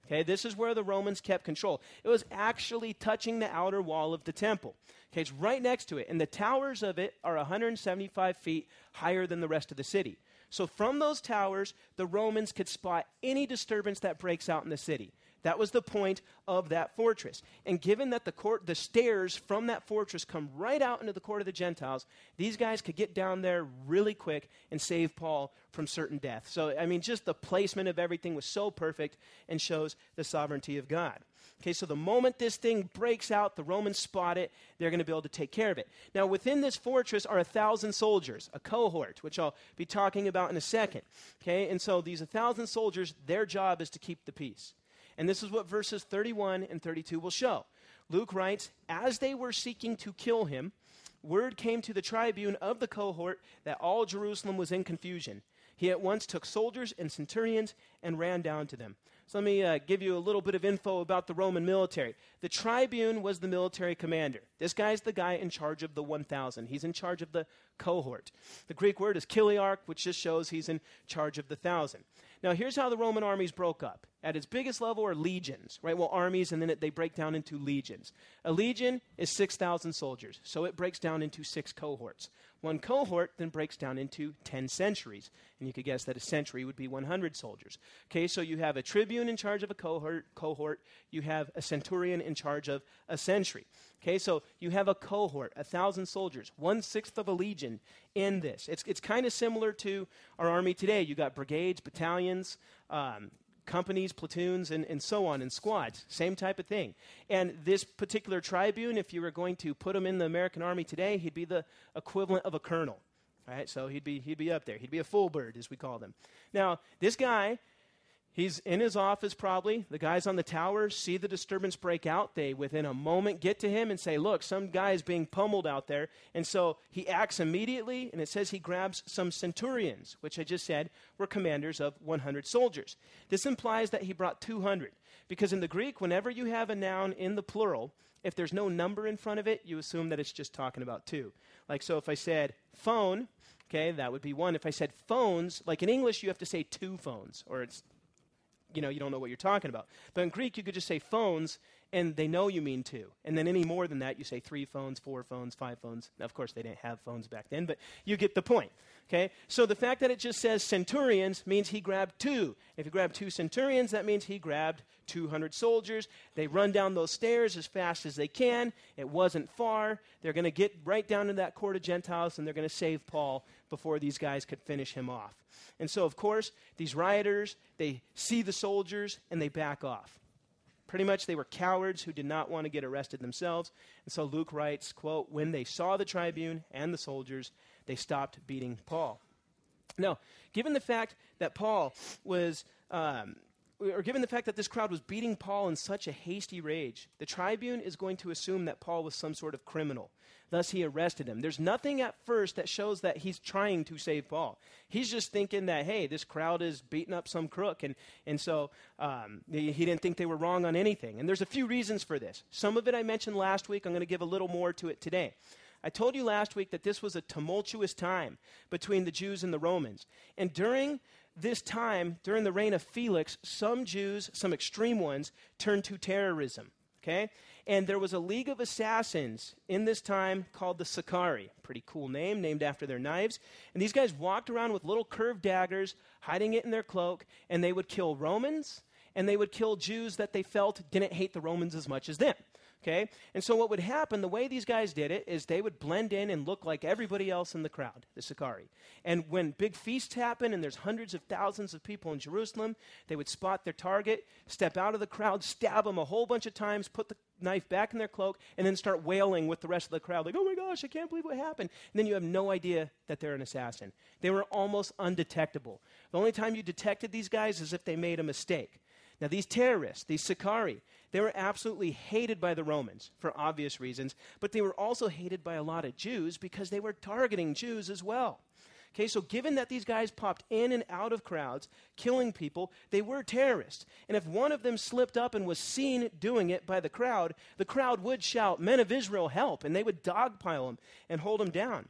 Okay, this is where the Romans kept control. It was actually touching the outer wall of the temple. Okay, it's right next to it, and the towers of it are one hundred seventy-five feet higher than the rest of the city. So from those towers, the Romans could spot any disturbance that breaks out in the city. That was the point of that fortress. And given that the court, the stairs from that fortress come right out into the court of the Gentiles, these guys could get down there really quick and save Paul from certain death. So, I mean, just the placement of everything was so perfect and shows the sovereignty of God. Okay, so the moment this thing breaks out, the Romans spot it, they're going to be able to take care of it. Now, within this fortress are a thousand soldiers, a cohort, which I'll be talking about in a second. Okay, and so these a thousand soldiers, their job is to keep the peace. And this is what verses thirty-one and thirty-two will show. Luke writes, as they were seeking to kill him, word came to the tribune of the cohort that all Jerusalem was in confusion. He at once took soldiers and centurions and ran down to them. So let me uh, give you a little bit of info about the Roman military. The tribune was the military commander. This guy's the guy in charge of the one thousand. He's in charge of the cohort. The Greek word is chiliarch, which just shows he's in charge of the thousand. Now, here's how the Roman armies broke up. At its biggest level are legions, right? Well, armies, and then it, they break down into legions. A legion is six thousand soldiers, so it breaks down into six cohorts. One cohort then breaks down into ten centuries, and you could guess that a century would be one hundred soldiers. Okay, so you have a tribune in charge of a cohort, cohort. You have a centurion in charge of a century. Okay, so you have a cohort, a thousand soldiers, one-sixth of a legion in this. It's, it's kind of similar to our army today. You got brigades, battalions, um, companies, platoons, and, and so on, and squads. Same type of thing. And this particular tribune, if you were going to put him in the American army today, he'd be the equivalent of a colonel. All right, so he'd be, he'd be up there. He'd be a full bird, as we call them. Now, this guy, he's in his office probably. The guys on the tower see the disturbance break out. They, within a moment, get to him and say, look, some guy is being pummeled out there. And so he acts immediately, and it says he grabs some centurions, which I just said were commanders of one hundred soldiers. This implies that he brought two hundred, because in the Greek, whenever you have a noun in the plural, if there's no number in front of it, you assume that it's just talking about two. Like, so if I said phone, okay, that would be one. If I said phones, like in English, you have to say two phones, or it's, you know, you don't know what you're talking about. But in Greek, you could just say phones, and they know you mean two. And then any more than that, you say three phones, four phones, five phones. Now, of course, they didn't have phones back then, but you get the point. Okay? So the fact that it just says centurions means he grabbed two. If he grabbed two centurions, that means he grabbed two hundred soldiers. They run down those stairs as fast as they can. It wasn't far. They're going to get right down to that court of Gentiles, and they're going to save Paul before these guys could finish him off. And so, of course, these rioters, they see the soldiers, and they back off. Pretty much they were cowards who did not want to get arrested themselves. And so Luke writes, quote, when they saw the tribune and the soldiers, they stopped beating Paul. Now, given the fact that Paul was, um, or given the fact that this crowd was beating Paul in such a hasty rage, the tribune is going to assume that Paul was some sort of criminal. Thus, he arrested him. There's nothing at first that shows that he's trying to save Paul. He's just thinking that, hey, this crowd is beating up some crook, and, and so um, he, he didn't think they were wrong on anything. And there's a few reasons for this. Some of it I mentioned last week. I'm going to give a little more to it today. I told you last week that this was a tumultuous time between the Jews and the Romans. And during this time, during the reign of Felix, some Jews, some extreme ones, turned to terrorism. Okay? And there was a league of assassins in this time called the Sicarii. Pretty cool name, named after their knives. And these guys walked around with little curved daggers, hiding it in their cloak, and they would kill Romans, and they would kill Jews that they felt didn't hate the Romans as much as them. Okay? And so what would happen, the way these guys did it, is they would blend in and look like everybody else in the crowd, the Sicarii. And when big feasts happen and there's hundreds of thousands of people in Jerusalem, they would spot their target, step out of the crowd, stab them a whole bunch of times, put the knife back in their cloak, and then start wailing with the rest of the crowd, like, oh my gosh, I can't believe what happened. And then you have no idea that they're an assassin. They were almost undetectable. The only time you detected these guys is if they made a mistake. Now, these terrorists, these Sicarii, they were absolutely hated by the Romans for obvious reasons, but they were also hated by a lot of Jews because they were targeting Jews as well. Okay, so given that these guys popped in and out of crowds, killing people, they were terrorists. And if one of them slipped up and was seen doing it by the crowd, the crowd would shout, "Men of Israel, help!" And they would dogpile him and hold him down.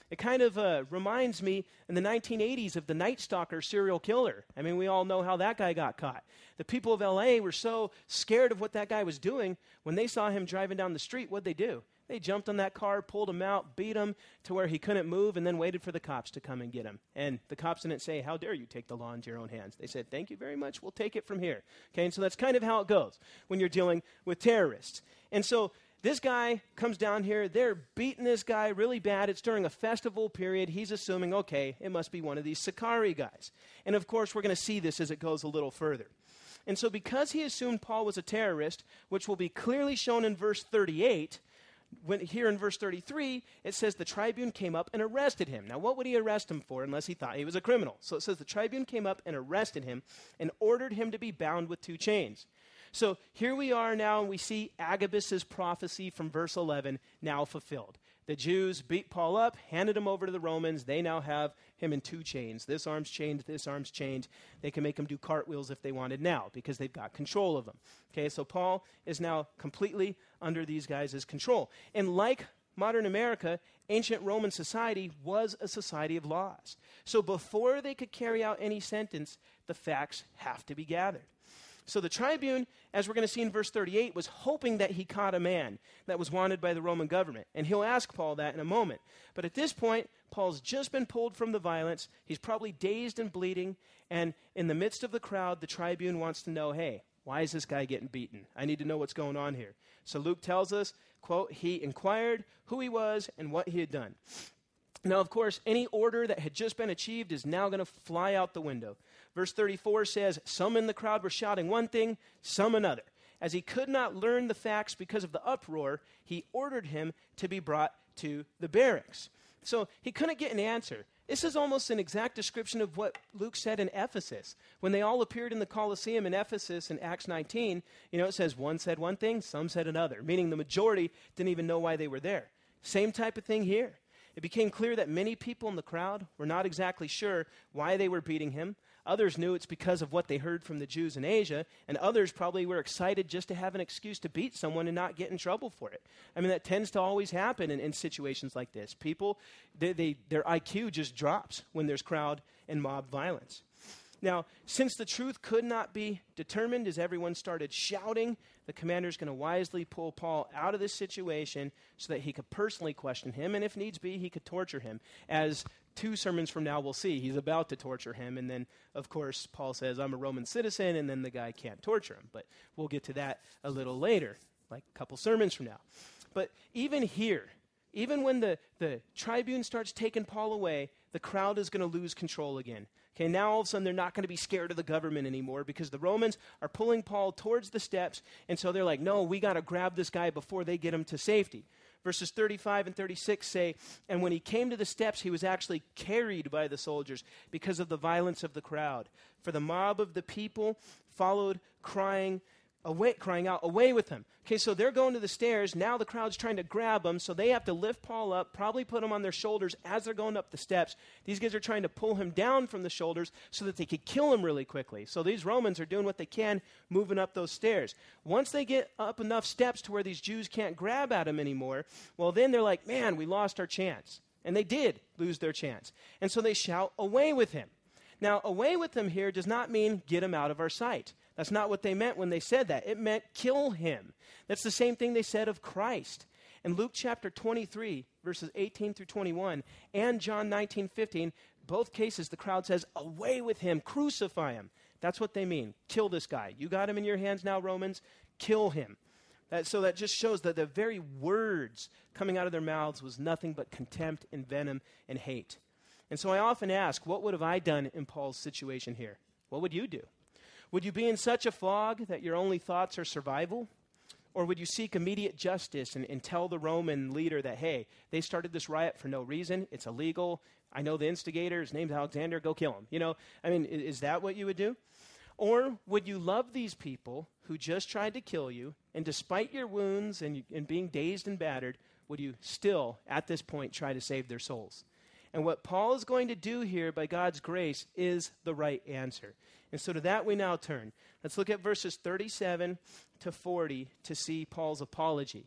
It kind of uh, reminds me in the nineteen eighties of the Night Stalker serial killer. I mean, we all know how that guy got caught. The people of L A were so scared of what that guy was doing, when they saw him driving down the street, what'd they do? They jumped on that car, pulled him out, beat him to where he couldn't move, and then waited for the cops to come and get him. And the cops didn't say, how dare you take the law into your own hands? They said, thank you very much, we'll take it from here. Okay, and so that's kind of how it goes when you're dealing with terrorists. And so this guy comes down here, they're beating this guy really bad. It's during a festival period. He's assuming, okay, it must be one of these Sicarii guys. And of course, we're going to see this as it goes a little further. And so because he assumed Paul was a terrorist, which will be clearly shown in verse thirty-eight, when here in verse thirty-three, it says the tribune came up and arrested him. Now, what would he arrest him for unless he thought he was a criminal? So it says the tribune came up and arrested him and ordered him to be bound with two chains. So here we are now, and we see Agabus' prophecy from verse eleven now fulfilled. The Jews beat Paul up, handed him over to the Romans. They now have him in two chains. This arm's chained, this arm's chained. They can make him do cartwheels if they wanted now because they've got control of him. Okay, so Paul is now completely under these guys' control. And like modern America, ancient Roman society was a society of laws. So before they could carry out any sentence, the facts have to be gathered. So the tribune, as we're going to see in verse thirty-eight, was hoping that he caught a man that was wanted by the Roman government. And he'll ask Paul that in a moment. But at this point, Paul's just been pulled from the violence. He's probably dazed and bleeding. And in the midst of the crowd, the tribune wants to know, hey, why is this guy getting beaten? I need to know what's going on here. So Luke tells us, quote, he inquired who he was and what he had done. Now, of course, any order that had just been achieved is now going to fly out the window. Verse thirty-four says, some in the crowd were shouting one thing, some another. As he could not learn the facts because of the uproar, he ordered him to be brought to the barracks. So he couldn't get an answer. This is almost an exact description of what Luke said in Ephesus. When they all appeared in the Colosseum in Ephesus in Acts nineteen, you know, it says one said one thing, some said another, meaning the majority didn't even know why they were there. Same type of thing here. It became clear that many people in the crowd were not exactly sure why they were beating him. Others knew it's because of what they heard from the Jews in Asia, and others probably were excited just to have an excuse to beat someone and not get in trouble for it. I mean, that tends to always happen in, in situations like this. People, they, they, their I Q just drops when there's crowd and mob violence. Now, since the truth could not be determined as everyone started shouting, the commander's going to wisely pull Paul out of this situation so that he could personally question him, and if needs be, he could torture him. As two sermons from now we'll see, he's about to torture him, and then, of course, Paul says, I'm a Roman citizen, and then the guy can't torture him. But we'll get to that a little later, like a couple sermons from now. But even here, even when the, the tribune starts taking Paul away, the crowd is going to lose control again. Okay, now all of a sudden they're not going to be scared of the government anymore because the Romans are pulling Paul towards the steps, and so they're like, no, we got to grab this guy before they get him to safety. Verses thirty-five and thirty-six say, and when he came to the steps, he was actually carried by the soldiers because of the violence of the crowd. For the mob of the people followed, crying, away, crying out, away with him. Okay, so they're going to the stairs. Now the crowd's trying to grab him, so they have to lift Paul up, probably put him on their shoulders as they're going up the steps. These guys are trying to pull him down from the shoulders so that they could kill him really quickly. So these Romans are doing what they can, moving up those stairs. Once they get up enough steps to where these Jews can't grab at him anymore, well, then they're like, man, we lost our chance. And they did lose their chance. And so they shout, away with him. Now, away with him here does not mean get him out of our sight. That's not what they meant when they said that. It meant kill him. That's the same thing they said of Christ. In Luke chapter twenty-three, verses eighteen through twenty-one, and John nineteen fifteen, both cases the crowd says, away with him, crucify him. That's what they mean. Kill this guy. You got him in your hands now, Romans. Kill him. That, so that just shows that the very words coming out of their mouths was nothing but contempt and venom and hate. And so I often ask, what would have I done in Paul's situation here? What would you do? Would you be in such a fog that your only thoughts are survival? Or would you seek immediate justice and, and tell the Roman leader that, hey, they started this riot for no reason. It's illegal. I know the instigator. His name's Alexander. Go kill him. You know, I mean, is, is that what you would do? Or would you love these people who just tried to kill you, and despite your wounds and, and being dazed and battered, would you still, at this point, try to save their souls? And what Paul is going to do here, by God's grace, is the right answer. And so to that we now turn. Let's look at verses thirty-seven to forty to see Paul's apology.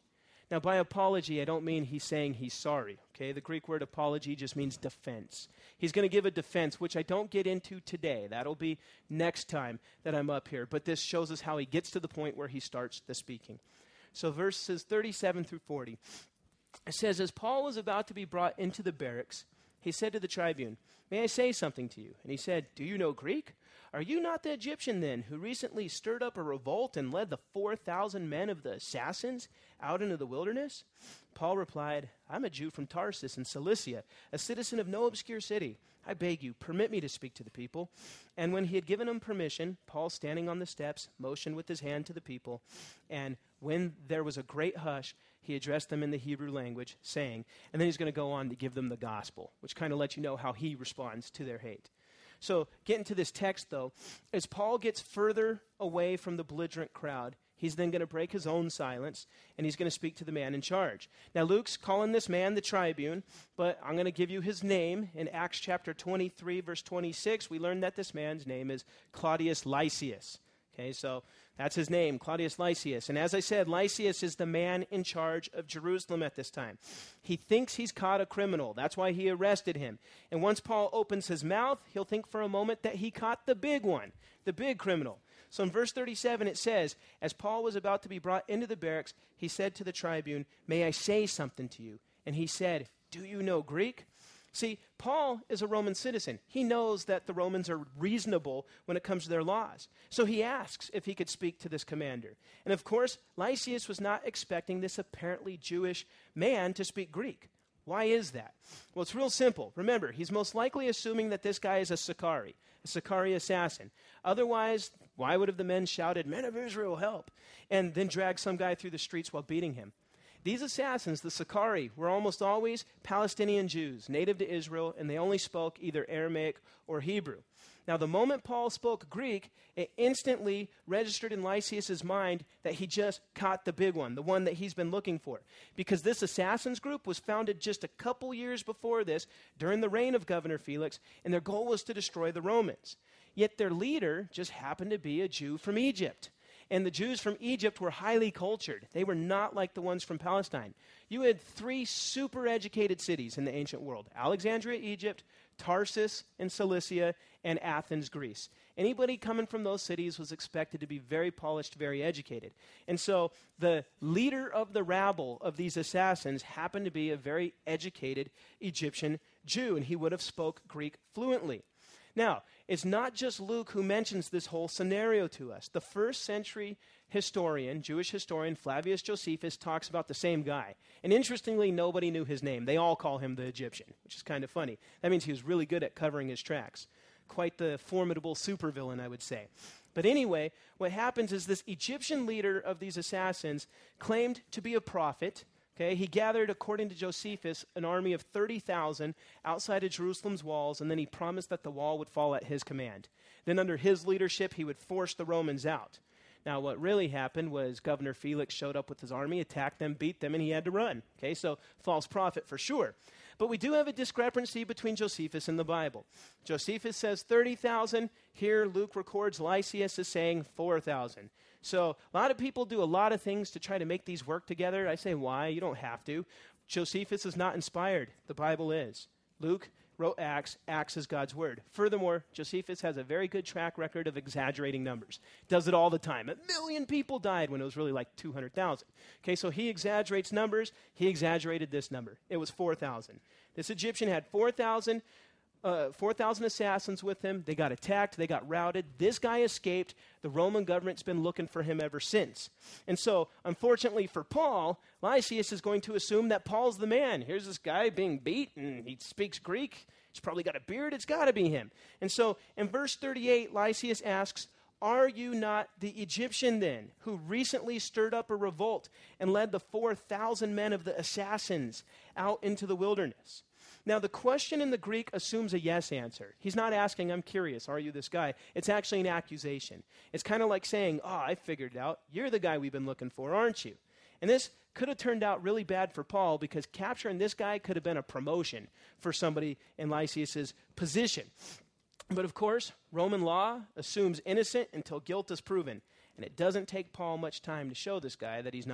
Now, by apology, I don't mean he's saying he's sorry, okay? The Greek word apology just means defense. He's going to give a defense, which I don't get into today. That'll be next time that I'm up here. But this shows us how he gets to the point where he starts the speaking. So verses thirty-seven through forty, it says, as Paul was about to be brought into the barracks, he said to the tribune, may I say something to you? And he said, do you know Greek? Are you not the Egyptian then, who recently stirred up a revolt and led the four thousand men of the assassins out into the wilderness? Paul replied, I'm a Jew from Tarsus in Cilicia, a citizen of no obscure city. I beg you, permit me to speak to the people. And when he had given him permission, Paul, standing on the steps, motioned with his hand to the people. And when there was a great hush, he addressed them in the Hebrew language, saying, and then he's going to go on to give them the gospel, which kind of lets you know how he responds to their hate. So getting to this text, though, as Paul gets further away from the belligerent crowd, he's then going to break his own silence, and he's going to speak to the man in charge. Now, Luke's calling this man the tribune, but I'm going to give you his name. In Acts chapter twenty-three, verse twenty-six, we learn that this man's name is Claudius Lysias. Okay, so that's his name, Claudius Lysias. And as I said, Lysias is the man in charge of Jerusalem at this time. He thinks he's caught a criminal. That's why he arrested him. And once Paul opens his mouth, he'll think for a moment that he caught the big one, the big criminal. So in verse thirty-seven, it says, as Paul was about to be brought into the barracks, he said to the tribune, may I say something to you? And he said, do you know Greek? See, Paul is a Roman citizen. He knows that the Romans are reasonable when it comes to their laws. So he asks if he could speak to this commander. And of course, Lysias was not expecting this apparently Jewish man to speak Greek. Why is that? Well, it's real simple. Remember, he's most likely assuming that this guy is a Sicarii, a Sicarii assassin. Otherwise, why would have the men shouted, men of Israel, help, and then dragged some guy through the streets while beating him? These assassins, the Sicarii, were almost always Palestinian Jews, native to Israel, and they only spoke either Aramaic or Hebrew. Now, the moment Paul spoke Greek, it instantly registered in Lysias' mind that he just caught the big one, the one that he's been looking for. Because this assassins group was founded just a couple years before this, during the reign of Governor Felix, and their goal was to destroy the Romans. Yet their leader just happened to be a Jew from Egypt. And the Jews from Egypt were highly cultured. They were not like the ones from Palestine. You had three super educated cities in the ancient world: Alexandria, Egypt, Tarsus in Cilicia, and Athens, Greece. Anybody coming from those cities was expected to be very polished, very educated. And so the leader of the rabble of these assassins happened to be a very educated Egyptian Jew, and he would have spoke Greek fluently. Now, it's not just Luke who mentions this whole scenario to us. The first century historian, Jewish historian, Flavius Josephus, talks about the same guy. And interestingly, nobody knew his name. They all call him the Egyptian, which is kind of funny. That means he was really good at covering his tracks. Quite the formidable supervillain, I would say. But anyway, what happens is this Egyptian leader of these assassins claimed to be a prophet. Okay, he gathered, according to Josephus, an army of thirty thousand outside of Jerusalem's walls, and then he promised that the wall would fall at his command. Then under his leadership, he would force the Romans out. Now, what really happened was Governor Felix showed up with his army, attacked them, beat them, and he had to run. Okay, so false prophet for sure. But we do have a discrepancy between Josephus and the Bible. Josephus says thirty thousand. Here, Luke records Lysias is saying four thousand. So a lot of people do a lot of things to try to make these work together. I say, why? You don't have to. Josephus is not inspired. The Bible is. Luke wrote Acts. Acts is God's word. Furthermore, Josephus has a very good track record of exaggerating numbers. Does it all the time. A million people died when it was really like two hundred thousand. Okay, so he exaggerates numbers. He exaggerated this number. It was four thousand. This Egyptian had four thousand. Uh, four thousand assassins with him. They got attacked. They got routed. This guy escaped. The Roman government's been looking for him ever since. And so, unfortunately for Paul, Lysias is going to assume that Paul's the man. Here's this guy being beat, and he speaks Greek. He's probably got a beard. It's got to be him. And so, in verse thirty-eight, Lysias asks, are you not the Egyptian then, who recently stirred up a revolt and led the four thousand men of the assassins out into the wilderness? Now, the question in the Greek assumes a yes answer. He's not asking, I'm curious, are you this guy? It's actually an accusation. It's kind of like saying, oh, I figured it out. You're the guy we've been looking for, aren't you? And this could have turned out really bad for Paul, because capturing this guy could have been a promotion for somebody in Lysias' position. But of course, Roman law assumes innocent until guilt is proven. And it doesn't take Paul much time to show this guy that he's not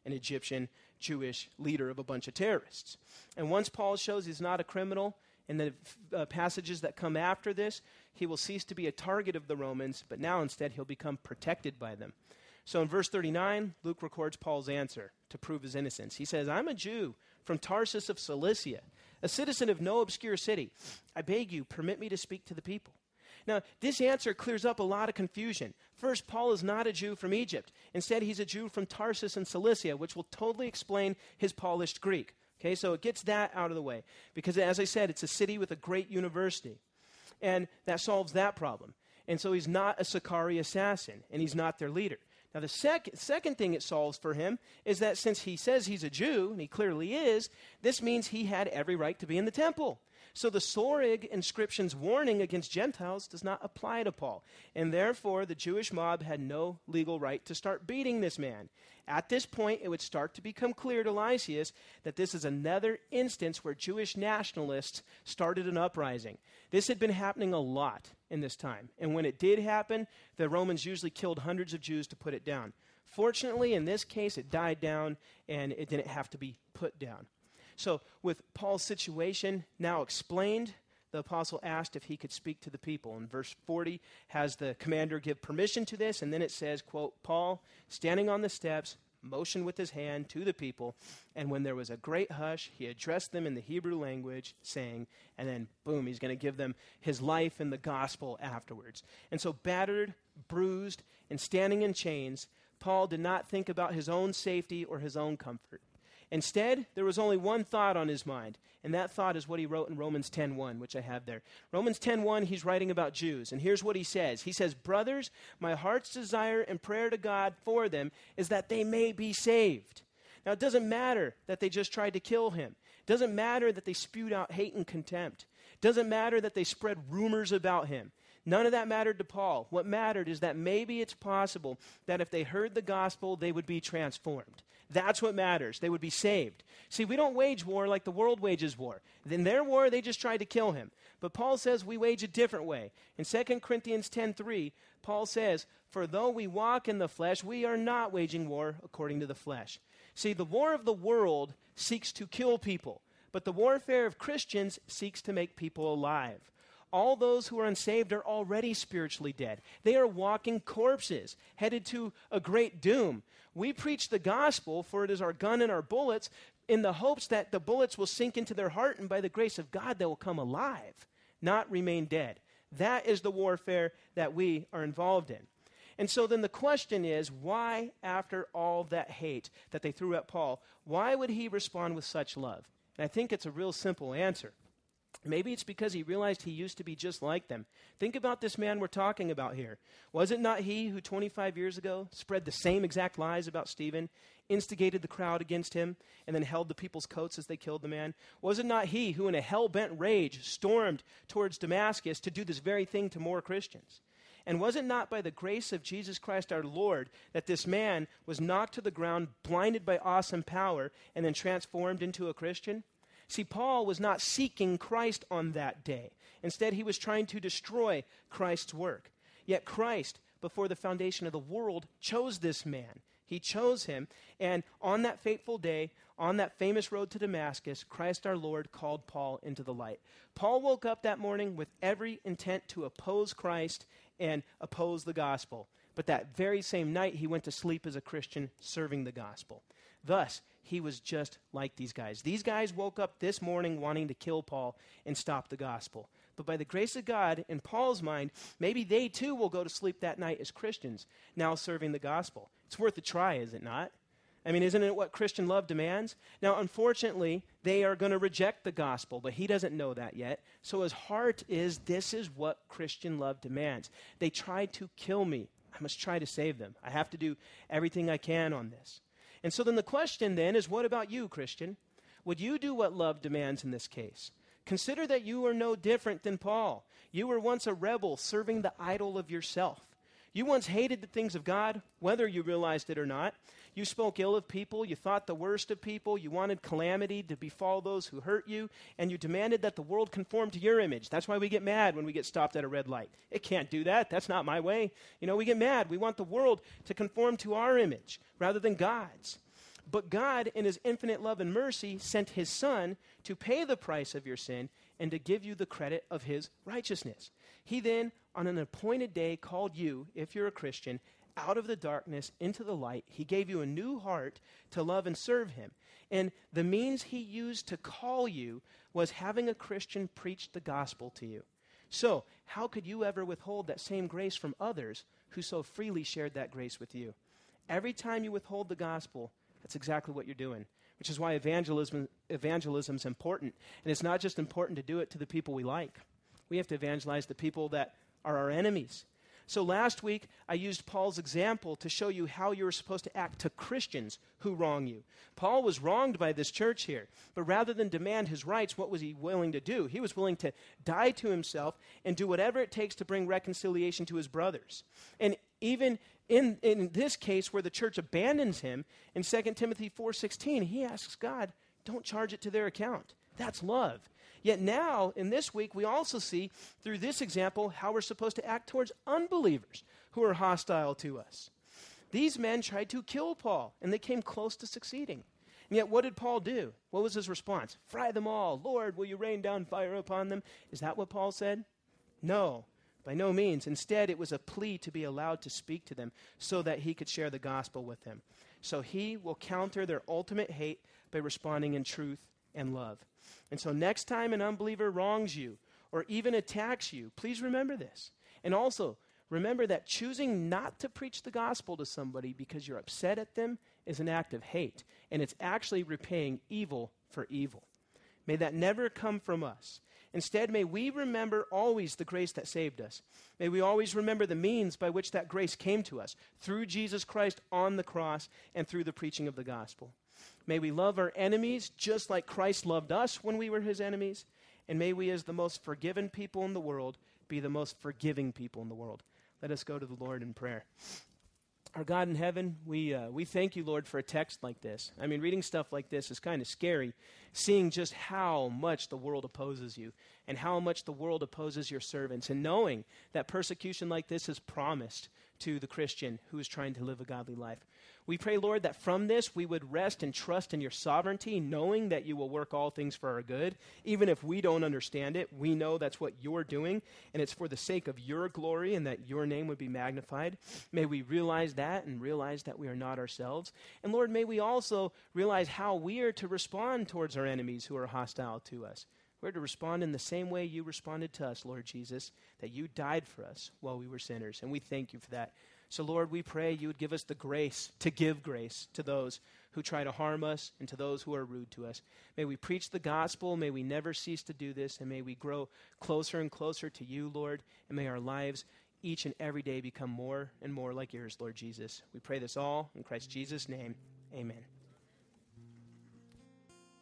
an Egyptian Jewish leader of a bunch of terrorists. And once Paul shows he's not a criminal, in the uh, passages that come after this, he will cease to be a target of the Romans, but now instead he'll become protected by them. So in verse thirty-nine, Luke records Paul's answer to prove his innocence. He says, I'm a Jew from Tarsus of Cilicia, a citizen of no obscure city. I beg you, permit me to speak to the people. Now, this answer clears up a lot of confusion. First, Paul is not a Jew from Egypt. Instead, he's a Jew from Tarsus in Cilicia, which will totally explain his polished Greek. Okay, so it gets that out of the way. Because, as I said, it's a city with a great university. And that solves that problem. And so he's not a Sicarii assassin, and he's not their leader. Now, the sec- second thing it solves for him is that since he says he's a Jew, and he clearly is, this means he had every right to be in the temple. So the Sorig inscription's warning against Gentiles does not apply to Paul, and therefore the Jewish mob had no legal right to start beating this man. At this point, it would start to become clear to Lysias that this is another instance where Jewish nationalists started an uprising. This had been happening a lot in this time, and when it did happen, the Romans usually killed hundreds of Jews to put it down. Fortunately, in this case, it died down, and it didn't have to be put down. So with Paul's situation now explained, the apostle asked if he could speak to the people. And verse forty has the commander give permission to this, and then it says, quote, Paul, standing on the steps, motioned with his hand to the people, and when there was a great hush, he addressed them in the Hebrew language, saying, and then boom, he's going to give them his life and the gospel afterwards. And so battered, bruised, and standing in chains, Paul did not think about his own safety or his own comfort. Instead, there was only one thought on his mind, and that thought is what he wrote in Romans ten one, which I have there. Romans ten one, he's writing about Jews, and here's what he says. He says, brothers, my heart's desire and prayer to God for them is that they may be saved. Now, it doesn't matter that they just tried to kill him. It doesn't matter that they spewed out hate and contempt. It doesn't matter that they spread rumors about him. None of that mattered to Paul. What mattered is that maybe it's possible that if they heard the gospel, they would be transformed. That's what matters. They would be saved. See, we don't wage war like the world wages war. In their war, they just tried to kill him. But Paul says we wage a different way. In Second Corinthians ten three, Paul says, for though we walk in the flesh, we are not waging war according to the flesh. See, the war of the world seeks to kill people, but the warfare of Christians seeks to make people alive. All those who are unsaved are already spiritually dead. They are walking corpses, headed to a great doom. We preach the gospel, for it is our gun and our bullets, in the hopes that the bullets will sink into their heart, and by the grace of God, they will come alive, not remain dead. That is the warfare that we are involved in. And so then the question is, why, after all that hate that they threw at Paul, why would he respond with such love? And I think it's a real simple answer. Maybe it's because he realized he used to be just like them. Think about this man we're talking about here. Was it not he who twenty-five years ago spread the same exact lies about Stephen, instigated the crowd against him, and then held the people's coats as they killed the man? Was it not he who in a hell-bent rage stormed towards Damascus to do this very thing to more Christians? And was it not by the grace of Jesus Christ our Lord that this man was knocked to the ground, blinded by awesome power, and then transformed into a Christian? See, Paul was not seeking Christ on that day. Instead, he was trying to destroy Christ's work. Yet Christ, before the foundation of the world, chose this man. He chose him, and on that fateful day, on that famous road to Damascus, Christ our Lord called Paul into the light. Paul woke up that morning with every intent to oppose Christ and oppose the gospel. But that very same night, he went to sleep as a Christian, serving the gospel. Thus, he was just like these guys. These guys woke up this morning wanting to kill Paul and stop the gospel. But by the grace of God, in Paul's mind, maybe they too will go to sleep that night as Christians, now serving the gospel. It's worth a try, is it not? I mean, isn't it what Christian love demands? Now, unfortunately, they are going to reject the gospel, but he doesn't know that yet. So his heart is, this is what Christian love demands. They tried to kill me. I must try to save them. I have to do everything I can on this. And so then the question then is, what about you, Christian? Would you do what love demands in this case? Consider that you are no different than Paul. You were once a rebel serving the idol of yourself. You once hated the things of God, whether you realized it or not. You spoke ill of people. You thought the worst of people. You wanted calamity to befall those who hurt you. And you demanded that the world conform to your image. That's why we get mad when we get stopped at a red light. It can't do that. That's not my way. You know, we get mad. We want the world to conform to our image rather than God's. But God, in his infinite love and mercy, sent his Son to pay the price of your sin and to give you the credit of his righteousness. He then, on an appointed day, called you, if you're a Christian, out of the darkness into the light. He gave you a new heart to love and serve him. And the means he used to call you was having a Christian preach the gospel to you. So, how could you ever withhold that same grace from others who so freely shared that grace with you? Every time you withhold the gospel, that's exactly what you're doing, which is why evangelism evangelism is important. And it's not just important to do it to the people we like. We have to evangelize the people that are our enemies. So last week, I used Paul's example to show you how you're supposed to act to Christians who wrong you. Paul was wronged by this church here, but rather than demand his rights, what was he willing to do? He was willing to die to himself and do whatever it takes to bring reconciliation to his brothers. And even in, in this case where the church abandons him, in Second Timothy four sixteen, he asks God, don't charge it to their account. That's love. Yet now, in this week, we also see through this example how we're supposed to act towards unbelievers who are hostile to us. These men tried to kill Paul, and they came close to succeeding. And yet, what did Paul do? What was his response? Fry them all. Lord, will you rain down fire upon them? Is that what Paul said? No, by no means. Instead, it was a plea to be allowed to speak to them so that he could share the gospel with them. So he will counter their ultimate hate by responding in truth and love. And so next time an unbeliever wrongs you or even attacks you, please remember this. And also, remember that choosing not to preach the gospel to somebody because you're upset at them is an act of hate, and it's actually repaying evil for evil. May that never come from us. Instead, may we remember always the grace that saved us. May we always remember the means by which that grace came to us, through Jesus Christ on the cross and through the preaching of the gospel. May we love our enemies just like Christ loved us when we were his enemies. And may we, as the most forgiven people in the world, be the most forgiving people in the world. Let us go to the Lord in prayer. Our God in heaven, we uh, we thank you, Lord, for a text like this. I mean, reading stuff like this is kind of scary, seeing just how much the world opposes you and how much the world opposes your servants, and knowing that persecution like this is promised to the Christian who is trying to live a godly life. We pray, Lord, that from this we would rest and trust in your sovereignty, knowing that you will work all things for our good. Even if we don't understand it, we know that's what you're doing, and it's for the sake of your glory and that your name would be magnified. May we realize that and realize that we are not ourselves. And Lord, may we also realize how we are to respond towards our enemies who are hostile to us. We're to respond in the same way you responded to us, Lord Jesus, that you died for us while we were sinners, and we thank you for that. So, Lord, we pray you would give us the grace to give grace to those who try to harm us and to those who are rude to us. May we preach the gospel. May we never cease to do this, and may we grow closer and closer to you, Lord, and may our lives each and every day become more and more like yours, Lord Jesus. We pray this all in Christ Jesus' name. Amen.